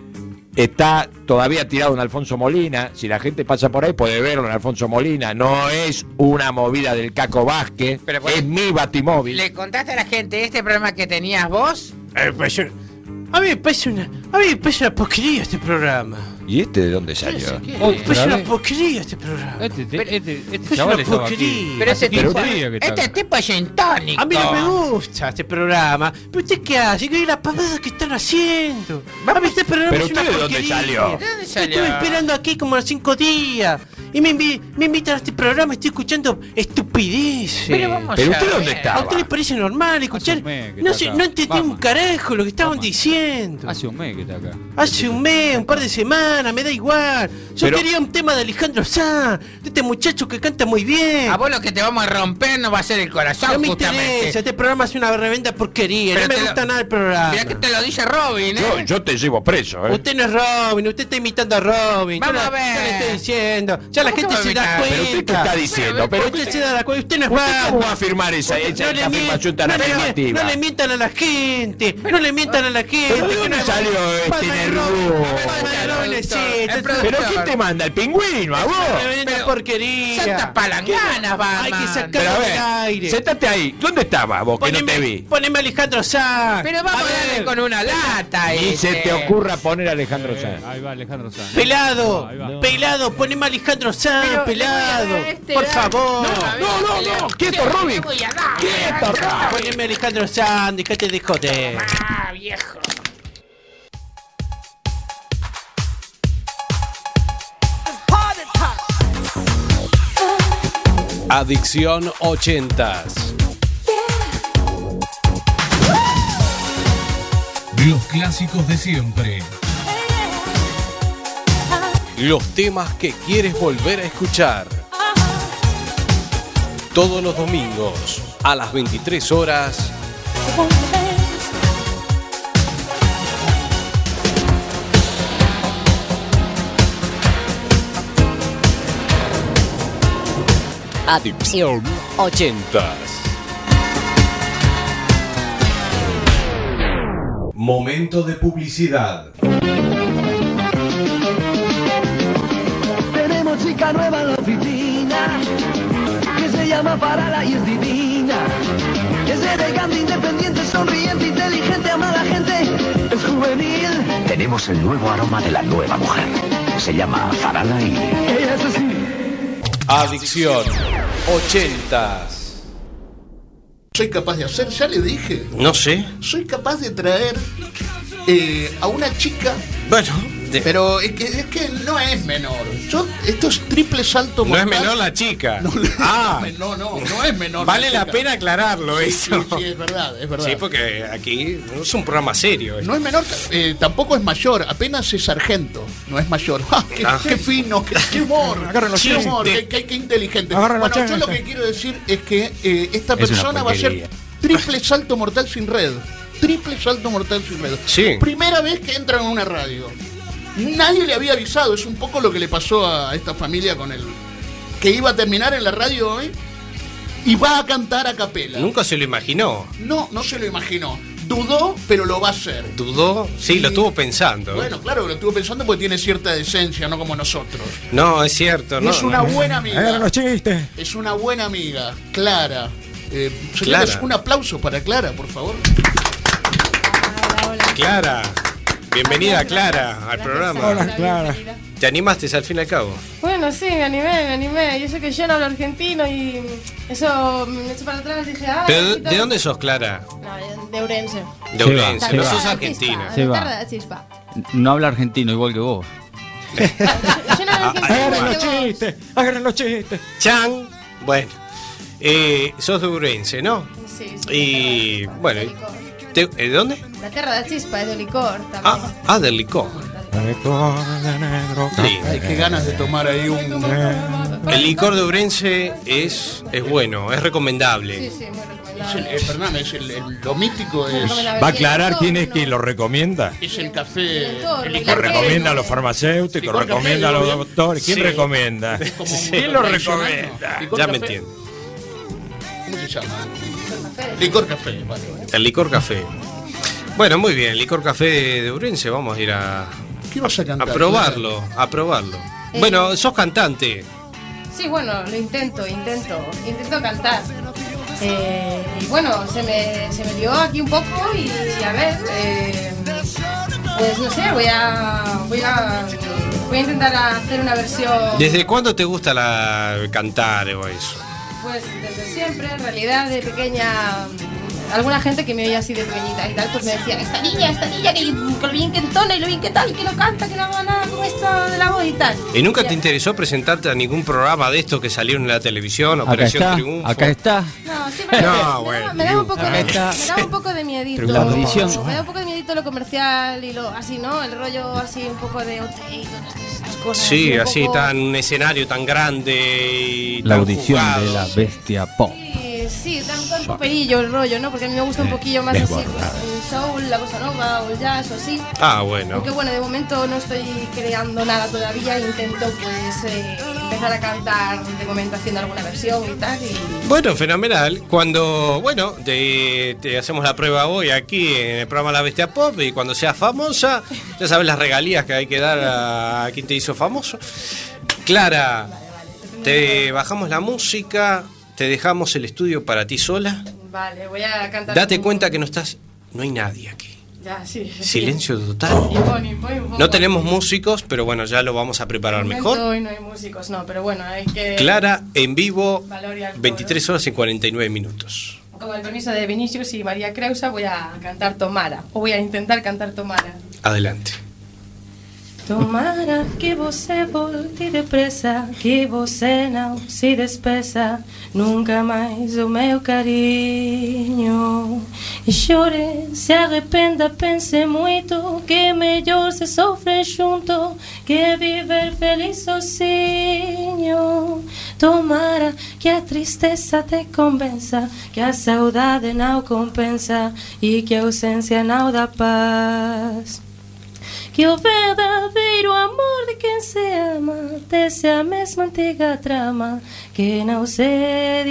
Speaker 15: Está todavía tirado en Alfonso Molina. Si la gente pasa por ahí puede verlo en Alfonso Molina. No es una movida del Caco Vázquez,
Speaker 17: Pero, bueno,
Speaker 15: es mi batimóvil.
Speaker 17: ¿Le contaste a la gente este programa que tenías vos?
Speaker 13: Eh, pues yo- a mí me parece una, a mí me parece una porquería este programa.
Speaker 15: ¿Y este de dónde salió?
Speaker 13: Me parece una porquería este programa.
Speaker 4: Este, este, este, este
Speaker 13: Es
Speaker 4: chaval
Speaker 13: una
Speaker 4: estaba
Speaker 13: porquería.
Speaker 4: aquí.
Speaker 17: Pero
Speaker 4: Hace
Speaker 17: este
Speaker 4: quince
Speaker 17: tipo,
Speaker 4: días que está
Speaker 17: este
Speaker 4: acá.
Speaker 17: tipo es entónico.
Speaker 13: A mí no me gusta este programa. ¿Pero usted qué hace? ¿Qué es la pavada que están haciendo? A mí este programa
Speaker 15: ¿Pero
Speaker 13: es una
Speaker 15: usted de dónde
Speaker 13: porquería.
Speaker 15: salió?
Speaker 17: ¿De dónde salió?
Speaker 13: Estuve esperando aquí como a cinco días. Y me, invi- me invitan a este programa, estoy escuchando estupideces.
Speaker 17: Pero vamos
Speaker 15: ¿Pero
Speaker 17: a
Speaker 15: usted
Speaker 17: ver.
Speaker 15: dónde
Speaker 13: ¿A
Speaker 15: estaba?
Speaker 13: usted le parece normal escuchar?
Speaker 4: Hace un mes que
Speaker 13: No,
Speaker 4: está
Speaker 13: sé,
Speaker 4: acá.
Speaker 13: no entendí un
Speaker 4: Vamos.
Speaker 13: carajo lo que estaban
Speaker 4: Vamos.
Speaker 13: diciendo.
Speaker 4: Hace un mes que está acá.
Speaker 13: Hace un mes, un par de semanas, me da igual. Yo
Speaker 15: Pero-
Speaker 13: quería un tema de Alejandro Sanz, de este muchacho que canta muy bien.
Speaker 17: A vos lo que te vamos a romper no va a ser el corazón,
Speaker 13: No me
Speaker 17: justamente.
Speaker 13: interesa, este programa es una revenda porquería.
Speaker 17: Pero
Speaker 13: no me
Speaker 17: te lo-
Speaker 13: gusta nada el programa.
Speaker 17: Mirá que te lo dice Robin, ¿eh?
Speaker 15: Yo, yo te llevo preso, ¿eh?
Speaker 13: Usted no es Robin, usted está imitando a Robin.
Speaker 17: Vamos
Speaker 13: yo,
Speaker 17: a
Speaker 13: no-
Speaker 17: ver.
Speaker 13: yo le estoy diciendo. Ya la
Speaker 17: ¿Cómo
Speaker 13: gente
Speaker 17: que
Speaker 13: se
Speaker 17: va a
Speaker 13: da
Speaker 17: imitar?
Speaker 13: cuenta.
Speaker 15: ¿Pero usted qué está diciendo?
Speaker 13: Pero
Speaker 15: Pero
Speaker 13: usted se da cuenta. Usted no es
Speaker 15: ¿Usted
Speaker 13: Batman.
Speaker 15: cómo va a afirmar esa, esa,
Speaker 13: No le,
Speaker 15: esa
Speaker 13: mien-
Speaker 15: afirmación tan
Speaker 13: no, le, mien-
Speaker 15: afirmativa?
Speaker 13: no le mientan a la gente. No le mientan a la gente.
Speaker 15: ¿Pero de
Speaker 13: que
Speaker 15: dónde
Speaker 13: no es
Speaker 15: salió este
Speaker 13: Batman y
Speaker 15: nervioso?
Speaker 13: Robin. Batman y Robin es
Speaker 17: El
Speaker 13: esto.
Speaker 17: productor.
Speaker 15: ¿Pero quién te manda? ¿El pingüino? ¿A vos?
Speaker 13: Tremenda
Speaker 17: Pero-
Speaker 13: porquería.
Speaker 17: Santa palanganas, Batman.
Speaker 13: Hay que sacarlo
Speaker 15: Pero a
Speaker 13: del
Speaker 15: ver,
Speaker 13: aire.
Speaker 15: sentate ahí. ¿Dónde estabas vos que no te vi?
Speaker 13: Poneme a Alejandro Sanz.
Speaker 17: Pero vamos a darle
Speaker 13: ver,
Speaker 17: con una lata,
Speaker 15: Ni se
Speaker 17: este.
Speaker 15: te ocurra poner a Alejandro
Speaker 4: Eh,
Speaker 15: Sanz.
Speaker 4: ahí va Alejandro Sanz.
Speaker 13: Pelado,
Speaker 4: Ahí va.
Speaker 13: pelado, poneme a Alejandro Sanz,
Speaker 17: Pero le
Speaker 13: pelado.
Speaker 17: voy a dar este,
Speaker 13: Por
Speaker 17: ¿eh?
Speaker 13: favor.
Speaker 15: No, no, no, quieto, Robin. Quieto, Robin.
Speaker 13: Poneme a Alejandro Sanz, déjate de joder.
Speaker 17: Ah, viejo.
Speaker 2: Adicción ochentas. Los clásicos de siempre. Los temas que quieres volver a escuchar. Todos los domingos a las veintitrés horas. Adicción ochentas. Momento de publicidad.
Speaker 6: Tenemos chica nueva en la oficina, que se llama Farala y es divina. Es elegante, independiente, sonriente, inteligente, ama a la gente, es juvenil.
Speaker 5: Tenemos el nuevo aroma de la nueva mujer. Se llama Farala y...
Speaker 6: Ella es así.
Speaker 2: Adicción ochentas.
Speaker 7: Soy capaz de hacer, ya le dije.
Speaker 2: No sé.
Speaker 7: Soy capaz de traer eh, a una chica.
Speaker 2: Bueno, de-
Speaker 7: Pero es que, es que no es menor. Yo, esto es triple salto
Speaker 11: No es
Speaker 7: mortal.
Speaker 11: menor la chica.
Speaker 7: No,
Speaker 11: Ah,
Speaker 7: no, no, no es menor.
Speaker 11: vale la
Speaker 7: chica.
Speaker 11: pena aclararlo
Speaker 7: Sí,
Speaker 11: eso.
Speaker 7: Sí, sí, es verdad, es verdad.
Speaker 11: Sí, porque aquí no es un programa serio. esto.
Speaker 7: No es menor, eh, tampoco es mayor, apenas es sargento, no es mayor. ¡Ah, qué,
Speaker 11: Ah.
Speaker 7: qué fino, qué, qué humor!
Speaker 15: Agarren los
Speaker 7: qué humor,
Speaker 15: chistes.
Speaker 7: qué, qué- qué inteligente.
Speaker 15: Agarren los
Speaker 7: Bueno, yo lo
Speaker 15: chistes.
Speaker 7: que quiero decir es que eh, esta
Speaker 15: Es una
Speaker 7: persona va a ser
Speaker 15: porquería.
Speaker 7: triple salto mortal sin red. Triple salto mortal sin red.
Speaker 11: Sí.
Speaker 7: Primera vez que entra en una radio. Nadie le había avisado, es un poco lo que le pasó a esta familia con el que iba a terminar en la radio hoy y va a cantar a capela.
Speaker 11: Nunca se lo imaginó.
Speaker 7: No, no se lo imaginó. Dudó, pero lo va a hacer.
Speaker 11: ¿Dudó? Sí, lo estuvo pensando.
Speaker 7: Bueno, claro, lo estuvo pensando porque tiene cierta decencia, no como nosotros.
Speaker 11: No, es cierto.
Speaker 7: Y
Speaker 11: No,
Speaker 7: es una
Speaker 11: no.
Speaker 7: buena amiga.
Speaker 15: Agarren los chistes.
Speaker 7: Es una buena amiga, Clara. Eh,
Speaker 11: Clara.
Speaker 7: señores, un aplauso para Clara, por favor.
Speaker 11: Clara. Bienvenida, Clara, al programa.
Speaker 15: Hola, Clara.
Speaker 11: ¿Te animaste al fin y al cabo?
Speaker 24: Bueno, sí, me animé, me animé. Y eso que yo no hablo argentino y eso me eché para atrás y dije, ah,
Speaker 11: ¿Pero de dónde sos, Clara?
Speaker 24: No, de Ourense.
Speaker 11: De Ourense,
Speaker 24: Se
Speaker 11: no
Speaker 24: va.
Speaker 11: sos
Speaker 24: Se va.
Speaker 11: argentina.
Speaker 24: De
Speaker 4: Se va.
Speaker 24: Terra de Chispa.
Speaker 4: No habla argentino igual que vos.
Speaker 24: Yo no hablo argentino
Speaker 15: Agarren
Speaker 24: igual
Speaker 15: los
Speaker 24: que vos.
Speaker 15: chistes. Agarren los chistes.
Speaker 11: Chan. Bueno, eh, sos de Ourense, ¿no?
Speaker 24: Sí, sí.
Speaker 11: Y bueno, te- ¿de dónde?
Speaker 24: La Terra de Chispa es de licor también.
Speaker 11: Ah, ah del licor.
Speaker 7: Ay, qué ganas de tomar ahí un.
Speaker 8: El licor de Ourense es, es bueno, es recomendable.
Speaker 24: Sí, sí, muy recomendable.
Speaker 7: Es el, eh, perdón, es el, el- lo mítico es,
Speaker 15: Va a aclarar quién es quien lo recomienda.
Speaker 7: es el café. El
Speaker 15: Lo
Speaker 7: licor
Speaker 15: recomienda a los farmacéuticos,
Speaker 7: Licor café,
Speaker 15: recomienda a los
Speaker 7: digo,
Speaker 15: doctores. ¿Quién
Speaker 8: Sí.
Speaker 15: recomienda?
Speaker 7: como un
Speaker 15: ¿Quién lo
Speaker 7: tradicional,
Speaker 15: recomienda?
Speaker 7: ¿no? Licor
Speaker 8: Ya me
Speaker 7: café.
Speaker 8: entiendo.
Speaker 7: ¿Cómo se llama? Licor café, vale.
Speaker 8: El licor café. Bueno, muy bien, licor café de, de Ourense, vamos a ir a,
Speaker 7: ¿Qué vas a
Speaker 8: a
Speaker 7: cantar?
Speaker 8: probarlo, a probarlo.
Speaker 24: Eh,
Speaker 8: Bueno, sos cantante.
Speaker 24: Sí, bueno, lo intento, intento, intento cantar. Eh, y bueno, se me, se me dio aquí un poco y a ver, eh, pues no sé, voy a, voy a, voy a intentar hacer una versión.
Speaker 8: ¿Desde cuándo te gusta la cantar o eso?
Speaker 24: Pues desde siempre, en realidad, de pequeña. Alguna gente que me oía así de pequeñita y tal, pues me decía, esta niña, esta niña, que con lo bien que entona y lo bien que tal, que no canta, que no haga nada con esto de la voz y tal.
Speaker 8: ¿Y nunca
Speaker 24: Y
Speaker 8: te interesó presentarte a ningún programa de estos que salieron en la televisión,
Speaker 4: Acá
Speaker 8: Operación
Speaker 4: está,
Speaker 8: Triunfo?
Speaker 4: acá está.
Speaker 24: No, sí, me,
Speaker 8: No,
Speaker 24: me daba-
Speaker 8: bueno,
Speaker 24: me daba un poco
Speaker 4: Acá
Speaker 24: de,
Speaker 4: está.
Speaker 24: me daba un poco de miedito.
Speaker 4: La audición.
Speaker 24: Me daba un poco de miedito lo comercial y lo así, ¿no? El rollo así un poco de O T y todas estas cosas.
Speaker 8: Sí,
Speaker 24: un
Speaker 8: así,
Speaker 24: poco-
Speaker 8: tan un escenario tan grande y
Speaker 4: La
Speaker 8: tan
Speaker 4: audición
Speaker 8: jugado.
Speaker 4: de la bestia pop.
Speaker 24: Sí, sí, tan, tan poperillo el rollo, ¿no? Porque a mí me gusta un poquillo más así, pues, el soul, la bossa nova o el jazz o así.
Speaker 8: Ah, bueno.
Speaker 24: Aunque bueno, de momento no estoy creando nada todavía, intento pues eh, empezar a cantar de momento haciendo alguna versión y tal. Y...
Speaker 8: Bueno, fenomenal. Cuando, bueno, te, te hacemos la prueba hoy aquí en el programa La Bestia Pop y cuando seas famosa, ya sabes las regalías que hay que dar a quien te hizo famoso. Clara, te bajamos la música, te dejamos el estudio para ti sola.
Speaker 24: Vale, voy a cantar.
Speaker 8: Date
Speaker 24: un-
Speaker 8: cuenta que no estás, no hay nadie aquí.
Speaker 24: Ya, sí. sí.
Speaker 8: Silencio total.
Speaker 24: Impone, impone un poco.
Speaker 8: No tenemos músicos, pero bueno, ya lo vamos a preparar
Speaker 24: De momento
Speaker 8: mejor.
Speaker 24: Hoy no hay músicos, no, pero bueno, hay que.
Speaker 8: Clara, en vivo,
Speaker 24: Valor y alcohol.
Speaker 8: veintitrés horas y cuarenta y nueve minutos.
Speaker 24: Con el permiso de Vinicius y María Creusa voy a cantar Tomara, o voy a intentar cantar Tomara.
Speaker 8: Adelante.
Speaker 24: Tomara, que você volte depressa, que você não se despeça nunca mais o meu carinho. E chore, se arrependa, pense muito, que melhor se sofre junto que viver feliz sozinho. Tomara que a tristeza te convença, que a saudade não compensa e que a ausência não dá paz. Que o verdadeiro amor de quem se ama desce a mesma antiga trama que não se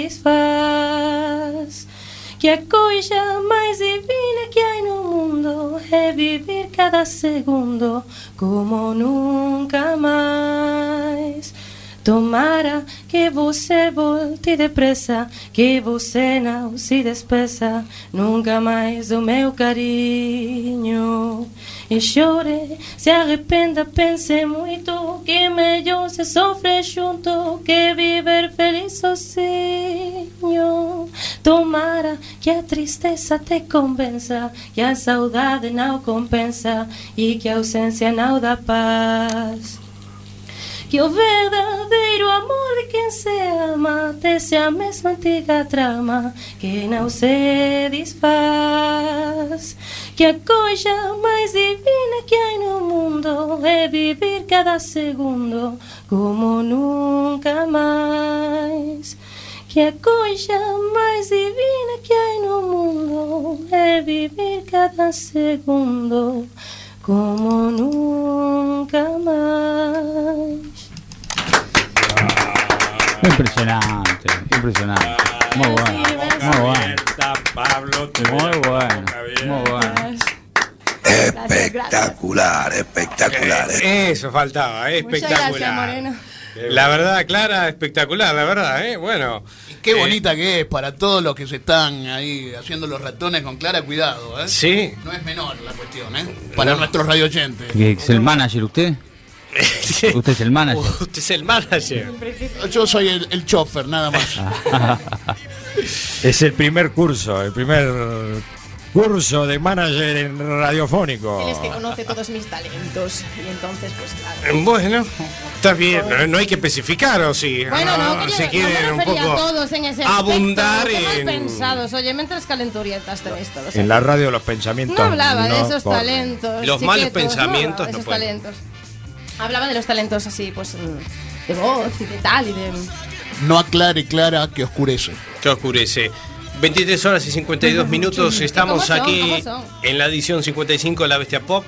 Speaker 24: desfaz. Que a coisa mais divina que há no mundo é viver cada segundo como nunca mais. Tomara que você volte depressa, que você não se despeça nunca mais do meu carinho. E chore, se arrependa, pense muito, que melhor se sofre junto que viver feliz sozinho. Tomara que a tristeza te convença, que a saudade não compensa e que a ausência não dá paz. Que o verdadeiro amor de quem se ama desce a mesma antiga trama que não se desfaz. Que a coisa mais divina que há no mundo é viver cada segundo como nunca mais. Que a coisa mais divina que há no mundo é viver cada segundo como nunca más.
Speaker 4: Impresionante, impresionante. Muy bueno, muy bueno.
Speaker 15: Pablo,
Speaker 4: Muy bueno, muy bueno.
Speaker 10: Espectacular, espectacular.
Speaker 8: Eh, Eso faltaba, eh,
Speaker 24: Muchas
Speaker 8: espectacular.
Speaker 24: gracias, Moreno.
Speaker 8: La verdad, Clara, espectacular, la verdad, ¿eh? Bueno.
Speaker 7: Qué bonita que es para todos los que se están ahí haciendo los ratones con Clara, cuidado, ¿eh?
Speaker 8: Sí.
Speaker 7: No es menor la cuestión, ¿eh? Para nuestros radioyentes.
Speaker 4: ¿Que ¿Es el manager usted? ¿Usted es el manager?
Speaker 8: Usted es el manager.
Speaker 7: Yo soy el, el chofer, nada más.
Speaker 15: Es el primer curso, el primer curso de manager en radiofónico.
Speaker 24: Él es que conoce todos mis talentos y entonces pues claro.
Speaker 8: Bueno, está bien, no, no hay que especificar, o sí.
Speaker 24: Bueno, no,
Speaker 8: Ah,
Speaker 24: quería,
Speaker 8: si
Speaker 24: no
Speaker 8: quieren
Speaker 24: me
Speaker 8: un
Speaker 24: refería
Speaker 8: poco
Speaker 24: a todos en ese
Speaker 8: abundar
Speaker 24: aspecto. Qué mal
Speaker 8: en-
Speaker 24: pensados, oye, mientras calenturientas tenéis todos.
Speaker 15: En la radio los pensamientos
Speaker 24: No hablaba de
Speaker 15: no
Speaker 24: esos
Speaker 15: corren.
Speaker 24: talentos.
Speaker 8: Los malos
Speaker 24: chiquetos,
Speaker 8: pensamientos
Speaker 24: no,
Speaker 8: no
Speaker 24: esos
Speaker 8: pueden.
Speaker 24: talentos. Hablaba de los talentos así, pues mm, de voz y de tal y de...
Speaker 7: No aclare, Clara, que oscurece.
Speaker 8: Que oscurece. veintitrés horas y cincuenta y dos minutos. Estamos
Speaker 24: ¿Cómo son?
Speaker 8: aquí
Speaker 24: ¿Cómo son?
Speaker 8: en la edición cincuenta y cinco de La Bestia Pop.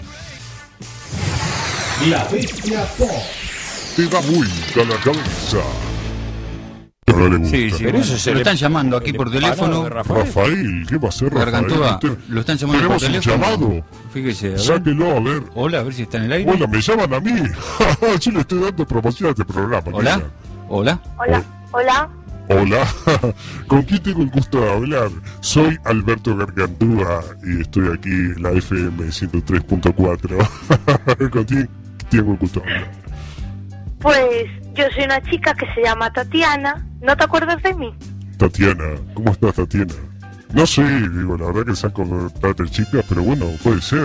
Speaker 1: La Bestia Pop.
Speaker 14: Te da vuelta la cabeza. No le gusta.
Speaker 4: Sí, sí, pero eso se lo están llamando aquí por teléfono.
Speaker 14: Rafael, ¿qué va a hacer Rafael?
Speaker 4: Gargantúa, lo están llamando por
Speaker 14: ¿Tenemos
Speaker 4: teléfono.
Speaker 14: un llamado?
Speaker 4: Fíjese, a ver.
Speaker 14: Sáquelo, a ver.
Speaker 4: Hola, a ver si está en el aire.
Speaker 14: Hola, me llaman a mí. Yo le estoy dando promoción a este programa.
Speaker 4: Hola.
Speaker 14: Mira.
Speaker 4: Hola.
Speaker 16: Hola. Hola.
Speaker 14: Hola. ¿Con quién tengo el gusto de hablar? Soy Alberto Gargantúa y estoy aquí en la F M ciento tres punto cuatro. ¿Con quién tengo el gusto de hablar?
Speaker 16: Pues yo soy una chica que se llama Tatiana. ¿No te acuerdas de mí?
Speaker 14: Tatiana, ¿cómo estás, Tatiana? No sé, digo, la verdad que saco tantas chicas, pero bueno, puede ser.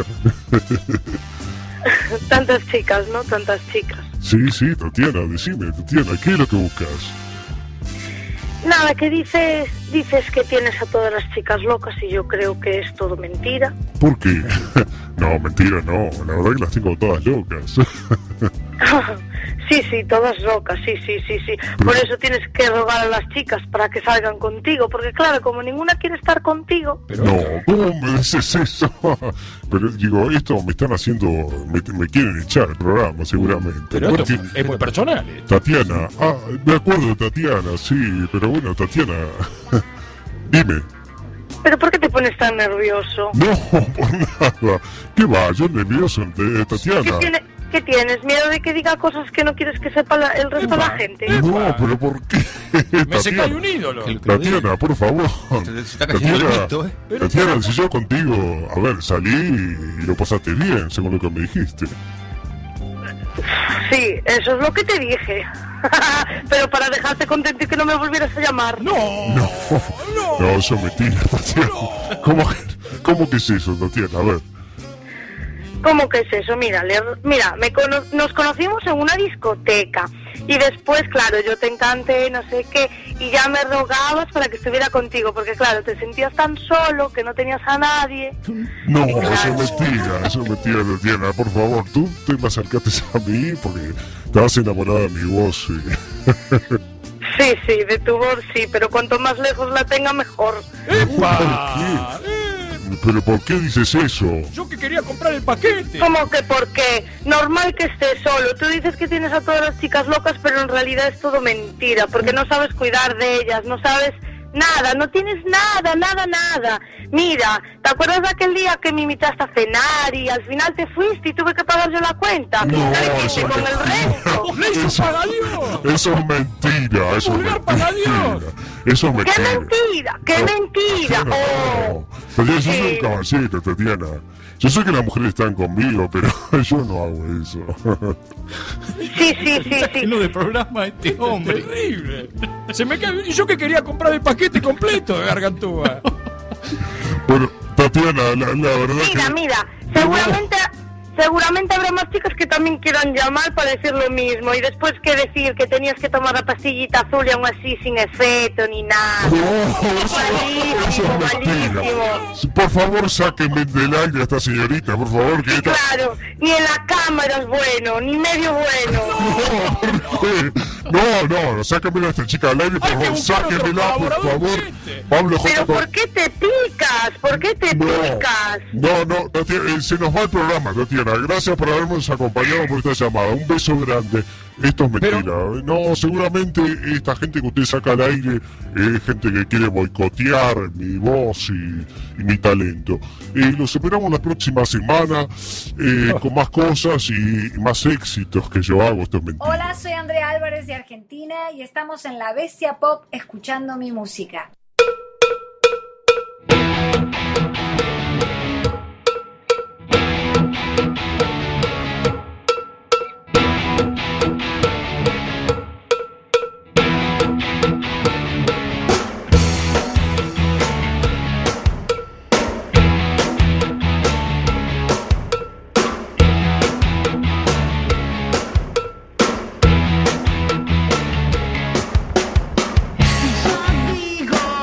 Speaker 16: Tantas chicas, ¿no? Tantas chicas.
Speaker 14: Sí, sí, Tatiana, decime, Tatiana, ¿qué es lo que buscas?
Speaker 16: Nada, que dices, dices que tienes a todas las chicas locas y yo creo que es todo mentira.
Speaker 14: ¿Por qué? No, mentira, no, la verdad que las tengo todas locas.
Speaker 16: Sí, sí, todas locas, sí, sí, sí, sí. Por eso tienes que rogar a las chicas para que salgan contigo, porque claro, como ninguna quiere estar contigo...
Speaker 14: No, ¿cómo me dices eso? Pero digo, esto me están haciendo, me, me quieren echar el programa seguramente.
Speaker 18: Pero
Speaker 14: Porque,
Speaker 18: esto es muy personal. ¿eh?
Speaker 14: Tatiana, ah, me acuerdo de Tatiana, sí, pero bueno, Tatiana, dime.
Speaker 16: ¿Pero por qué te pones tan nervioso?
Speaker 14: No, por nada. ¿Qué va? Yo nervioso, eh, Tatiana.
Speaker 16: ¿Qué, tiene, ¿Qué tienes? ¿Miedo de que diga cosas que no quieres que sepa la, el resto de la gente?
Speaker 14: No, pero ¿por qué?
Speaker 18: Me se cae un ídolo.
Speaker 14: Tatiana, por favor. Tatiana,
Speaker 4: mito, ¿eh?
Speaker 14: Tatiana, si yo contigo, a ver, salí y lo pasaste bien, según lo que me dijiste.
Speaker 16: Sí, eso es lo que te dije. Pero para dejarte contento y que no me volvieras a llamar.
Speaker 18: No,
Speaker 14: no, no, no, eso es mentira, Tatiana. No. ¿Cómo, ¿Cómo que es eso, Tatiana? A ver.
Speaker 16: ¿Cómo que es eso? Mira, le, mira me cono nos conocimos en una discoteca y después, claro, yo te encanté, no sé qué, y ya me rogabas para que estuviera contigo, porque claro, te sentías tan solo que no tenías a nadie.
Speaker 14: No,
Speaker 16: claro.
Speaker 14: Eso es mentira, eso es mentira, Tatiana, por favor, tú te me acercaste a mí porque estabas enamorada de mi voz. Sí.
Speaker 16: Sí, sí, de tu voz sí, pero cuanto más lejos la tenga, mejor.
Speaker 14: ¿Por qué? ¿Pero por qué dices eso?
Speaker 18: Yo que quería comprar el paquete.
Speaker 16: ¿Cómo que por qué? Normal que estés solo. Tú dices que tienes a todas las chicas locas, pero en realidad es todo mentira, porque no sabes cuidar de ellas, no sabes nada, no tienes nada, nada, nada. Mira, ¿te acuerdas de aquel día que me invitaste a cenar y al final te fuiste y tuve que pagar yo la cuenta?
Speaker 14: No,
Speaker 16: ¿Qué
Speaker 14: eso
Speaker 16: con
Speaker 14: es
Speaker 16: el resto?
Speaker 14: eso, eso es mentira, eso es mentira. Eso es mentira.
Speaker 16: ¡Qué mentira! ¡Qué mentira!
Speaker 14: No,
Speaker 16: ¡Oh!
Speaker 14: Pero yo soy un caballero, Tatiana. Yo sé que las mujeres están conmigo, pero yo no hago eso.
Speaker 16: Sí, sí, sí, sí.
Speaker 18: Lo de programa este hombre. Terrible. Se me cae. Y yo que quería comprar el paquete completo de Gargantúa.
Speaker 14: Bueno, Tatiana, la, la verdad
Speaker 16: Mira,
Speaker 14: que...
Speaker 16: mira, seguramente... Seguramente habrá más chicas que también quieran llamar para decir lo mismo y después que decir que tenías que tomar la pastillita azul y aún así sin efecto ni nada.
Speaker 14: No, eso,
Speaker 16: malísimo,
Speaker 14: eso es mentira.
Speaker 16: malísimo.
Speaker 14: Por favor, sáquenme del aire a esta señorita, por favor. Que esta...
Speaker 16: Claro, ni en la cámara es bueno, ni medio bueno.
Speaker 14: No, ¿por qué? No, no, sáquenme a esta chica al aire, por favor, sáquenmela, por favor. Pablo J.
Speaker 16: Pero ¿por qué te picas? ¿Por qué te
Speaker 14: no,
Speaker 16: picas?
Speaker 14: No, no, Tatiana, se nos va el programa, Tatiana. Gracias por habernos acompañado por esta llamada. Un beso grande. Esto es mentira. Pero... No, seguramente esta gente que usted saca al aire es gente que quiere boicotear mi voz y, y mi talento. Eh, los esperamos la próxima semana eh, con más cosas y, y más éxitos que yo hago. Esto es mentira.
Speaker 19: Hola, soy Andrea Álvarez de Argentina y estamos en La Bestia Pop escuchando mi música.
Speaker 6: Digo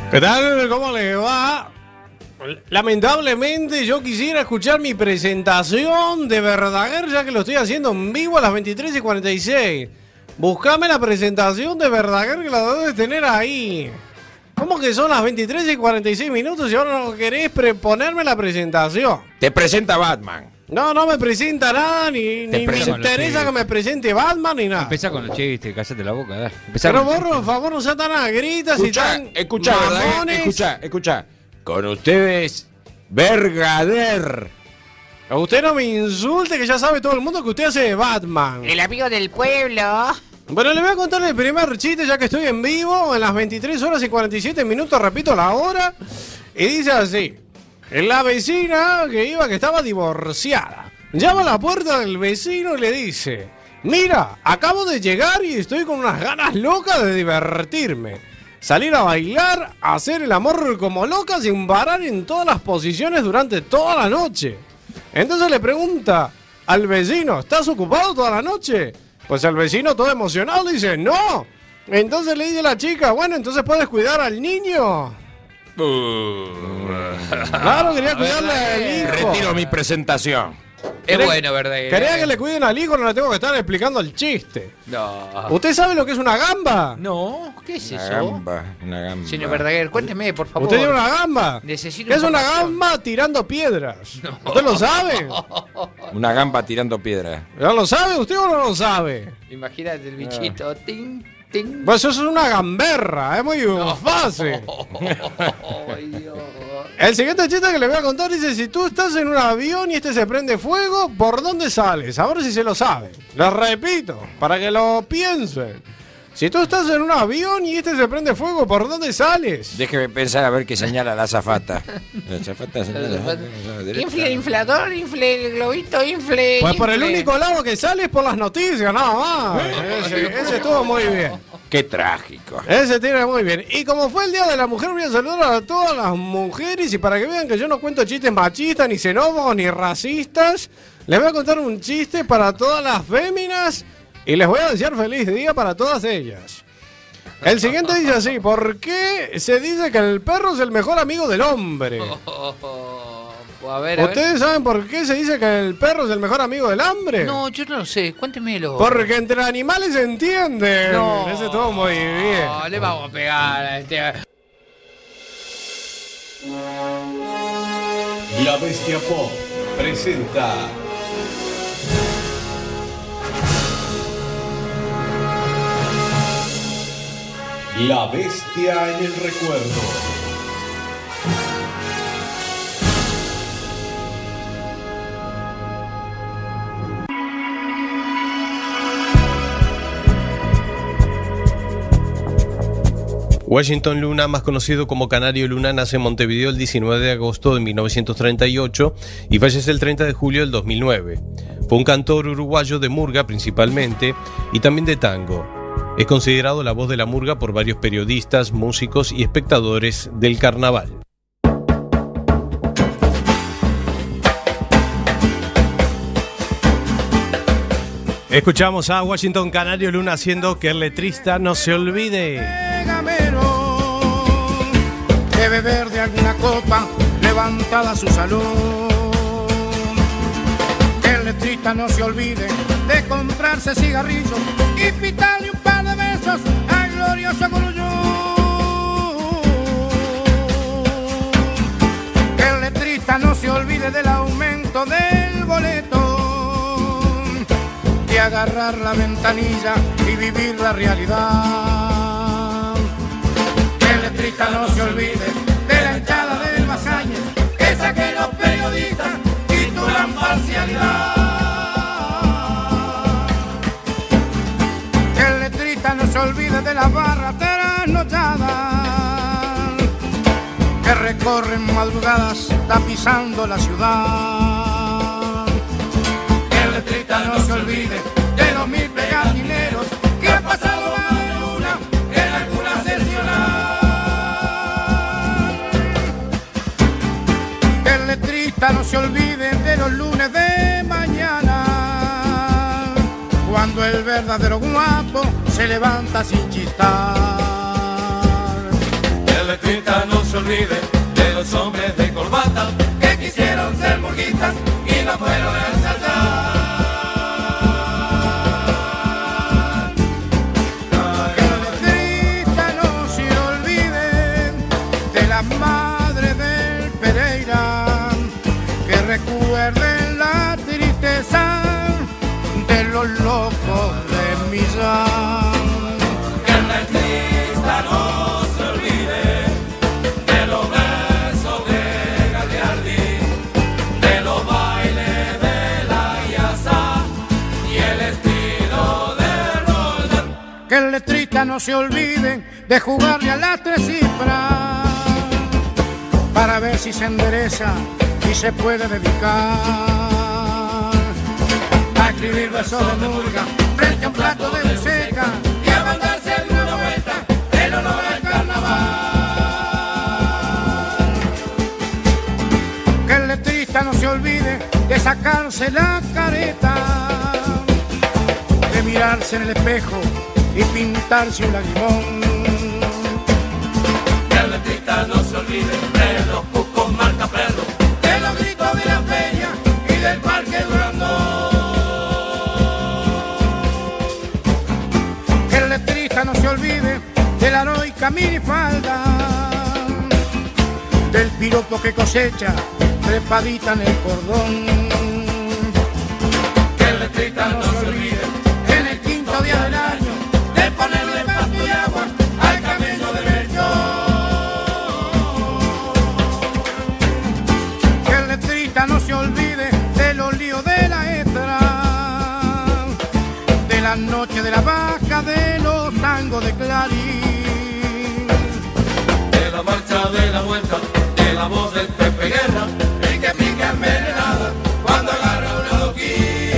Speaker 8: ¿Qué tal? ¿Cómo le va? Lamentablemente yo quisiera escuchar mi presentación de Verdaguer, ya que lo estoy haciendo en vivo a las veintitrés y cuarenta y seis. Buscame la presentación de Verdaguer, que la debes tener ahí. ¿Cómo que son las veintitrés y cuarenta y seis minutos y ahora no querés ponerme la presentación?
Speaker 15: Te presenta Batman.
Speaker 8: No, no me presenta nada, ni, ni me interesa que me presente Batman ni nada.
Speaker 4: Empezá con los chistes, cállate la boca, dale. Empezá
Speaker 8: Pero
Speaker 4: con...
Speaker 8: vos, por favor, no seas tan agritas y tan
Speaker 15: Escucha, Verdaguer, escucha, escucha. Con ustedes, Verdaguer.
Speaker 8: A usted no me insulte, que ya sabe todo el mundo que usted hace de Batman.
Speaker 17: El amigo del pueblo.
Speaker 8: Bueno, le voy a contar el primer chiste ya que estoy en vivo, en las veintitrés horas y cuarenta y siete minutos, repito la hora. Y dice así: la vecina que iba, que estaba divorciada, llama a la puerta del vecino y le dice: mira, acabo de llegar y estoy con unas ganas locas de divertirme. Salir a bailar, hacer el amor como loca sin parar en todas las posiciones durante toda la noche. Entonces le pregunta al vecino: ¿estás ocupado toda la noche? Pues el vecino, todo emocionado, le dice: no. Entonces le dice la chica: bueno, entonces puedes cuidar al niño. Claro, quería cuidarle al hijo.
Speaker 15: Retiro mi presentación.
Speaker 17: Es bueno, ¿verdad?
Speaker 8: Quería que le cuiden al hijo, no le tengo que estar explicando el chiste.
Speaker 17: No.
Speaker 8: ¿Usted sabe lo que es una gamba?
Speaker 17: No, ¿qué es
Speaker 15: Una
Speaker 17: eso?
Speaker 15: gamba, una gamba.
Speaker 17: Señor Verdaguer, cuénteme, por favor.
Speaker 8: ¿Usted tiene una gamba?
Speaker 17: Necesito
Speaker 8: ¿Qué es una
Speaker 17: información.
Speaker 8: gamba tirando piedras? ¿Usted lo sabe?
Speaker 15: Una gamba tirando piedra.
Speaker 8: ¿Ya lo sabe usted o no lo sabe?
Speaker 17: Imagínate el bichito. Ting, ting.
Speaker 8: Pues eso es una gamberra, es muy fácil. El siguiente chiste que le voy a contar dice: si tú estás en un avión y este se prende fuego, ¿por dónde sales? Ahora si se lo sabe. Les repito, para que lo piensen. Si tú estás en un avión y este se prende fuego, ¿por dónde sales?
Speaker 15: Déjeme pensar a ver qué señala la azafata. La azafata señala.
Speaker 17: Infle, inflador, infle el globito, infle.
Speaker 8: Pues por el
Speaker 17: infle.
Speaker 8: único lado que sales por las noticias, nada más. Ese, ese estuvo muy bien.
Speaker 15: Qué trágico.
Speaker 8: Ese tiene muy bien. Y como fue el Día de la Mujer, voy a saludar a todas las mujeres. Y para que vean que yo no cuento chistes machistas, ni xenófobos, ni racistas, les voy a contar un chiste para todas las féminas. Y les voy a desear feliz día para todas ellas. El siguiente dice así: ¿por qué se dice que el perro es el mejor amigo del hombre?
Speaker 17: A ver, a
Speaker 8: ¿Ustedes
Speaker 17: ver.
Speaker 8: saben por qué se dice que el perro es el mejor amigo del hombre?
Speaker 17: No, yo no lo sé, cuéntemelo.
Speaker 8: Porque entre animales se entienden.
Speaker 17: No.
Speaker 8: Ese estuvo muy bien.
Speaker 17: No, le vamos a pegar a este.
Speaker 2: La Bestia Pop presenta La Bestia en el Recuerdo.
Speaker 8: Washington Luna, más conocido como Canario Luna, nace en Montevideo el diecinueve de agosto de mil novecientos treinta y ocho y fallece el treinta de julio del dos mil nueve. Fue un cantor uruguayo de murga principalmente y también de tango. Es considerado la voz de la murga por varios periodistas, músicos y espectadores del carnaval. Escuchamos a Washington Canario Luna haciendo Que el letrista no se olvide.
Speaker 3: De beber de alguna copa levantada a su salud. Que el letrista no se olvide de comprarse cigarrillos y pitarle un par de besos al glorioso Guruyú. Que el letrista no se olvide del aumento del boleto, de agarrar la ventanilla y vivir la realidad. Que el letrista no se olvide de la hinchada del Masaña, esa que los periodistas titulan parcialidad. Que el letrista no se olvide de las barras trasnochadas que recorren madrugadas tapizando la ciudad. Que el letrista no se olvide de los mil pegatineros que han pasado más de una en alguna seccional. Que el letrista no se olvide de los lunes de mañana, cuando el verdadero guapo se levanta sin chistar. Que el
Speaker 6: letrista no se olvide de los hombres de corbata que quisieron ser burguistas y no fueron a ensayar.
Speaker 3: Que la letrista no se olvide de la madre del Pereira, que recuerden la tristeza de los locos de Millán.
Speaker 6: Que el letrista no se olvide de los versos de Gagliardi, de los bailes de la Iasa y el estilo de Roldán.
Speaker 3: Que el letrista no se olvide de jugarle a las tres cifras para ver si se endereza y se puede dedicar a escribir versos de murga frente a un plato de buceca y a mandarse una vuelta en honor al carnaval. Que el letrista no se olvide de sacarse la careta, de mirarse en el espejo y pintarse un lagrimón.
Speaker 6: Que el letrista no se olvide de los cucos marca perro,
Speaker 3: de los gritos de la feria y del parque Durandón. Que el letrista no se olvide de la heroica minifalda, del piropo que cosecha trepadita en el cordón.
Speaker 6: que el letrista no se olvide
Speaker 3: En el quinto día del año de ponerle pasto y agua al camello de Belchón. Que el letrista no se olvide de los líos de la Estra, de la noche de la vaca, de los tangos de Clarín,
Speaker 6: de la marcha de la vuelta, de la voz del Pepe Guerra, y que pica envenenada cuando agarra un adoquín.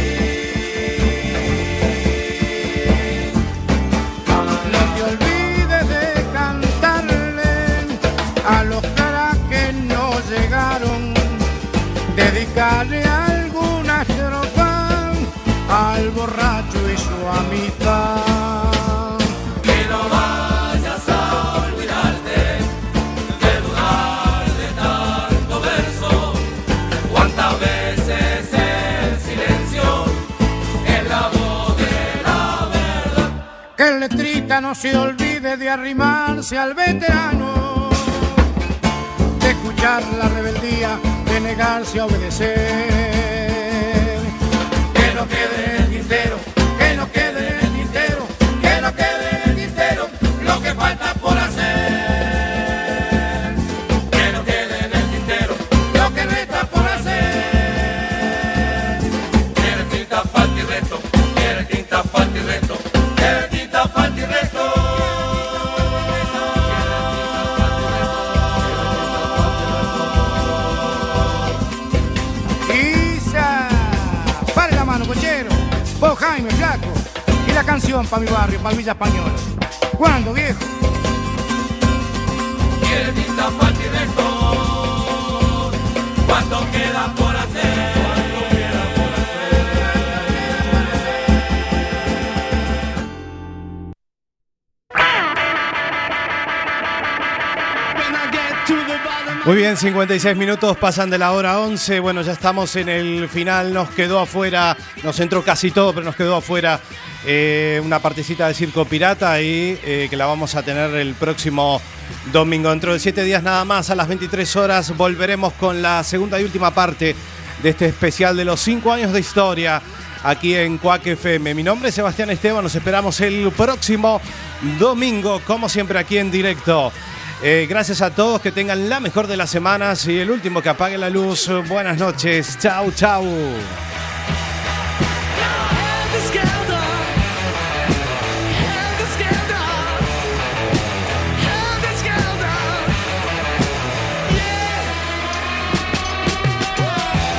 Speaker 3: No te olvides de cantarle a los caras que no llegaron, dedicarle alguna estrofa al borracho y su amistad.
Speaker 6: Que no vayas a olvidarte de dudar de tanto verso. Cuántas veces el silencio es la voz de la verdad.
Speaker 3: Que el letrista no se olvide de arrimarse al veterano, de escuchar la rebeldía, de negarse a obedecer.
Speaker 6: Que no quede en el tintero, que no quede en el tintero, que no quede en el tintero lo que falta por hacer. Que no quede en el tintero lo que resta por hacer. Quiere tinta, falta y resto, quiere tinta, falta y resto, quiere tinta, falta y resto.
Speaker 3: Isa, pare la mano, cochero, vos Jaime, flaco, y la canción pa' mi barrio, pa' Villa Española. ¿Cuándo, viejo?
Speaker 6: Quiere tinta, falta y resto. ¿Cuánto queda por hacer? ¿Cuánto queda por
Speaker 13: Muy bien, cincuenta y seis minutos pasan de la hora once. Bueno, ya estamos en el final. Nos quedó afuera, nos entró casi todo, pero nos quedó afuera eh, una partecita de Circo Pirata y eh, que la vamos a tener el próximo domingo. Dentro de siete días nada más, a las veintitrés horas, volveremos con la segunda y última parte de este especial de los cinco años de historia aquí en Quack F M. Mi nombre es Sebastián Esteban. Nos esperamos el próximo domingo, como siempre, aquí en directo. Eh, gracias a todos, que tengan la mejor de las semanas y el último que apague la luz. Buenas noches, chau, chau.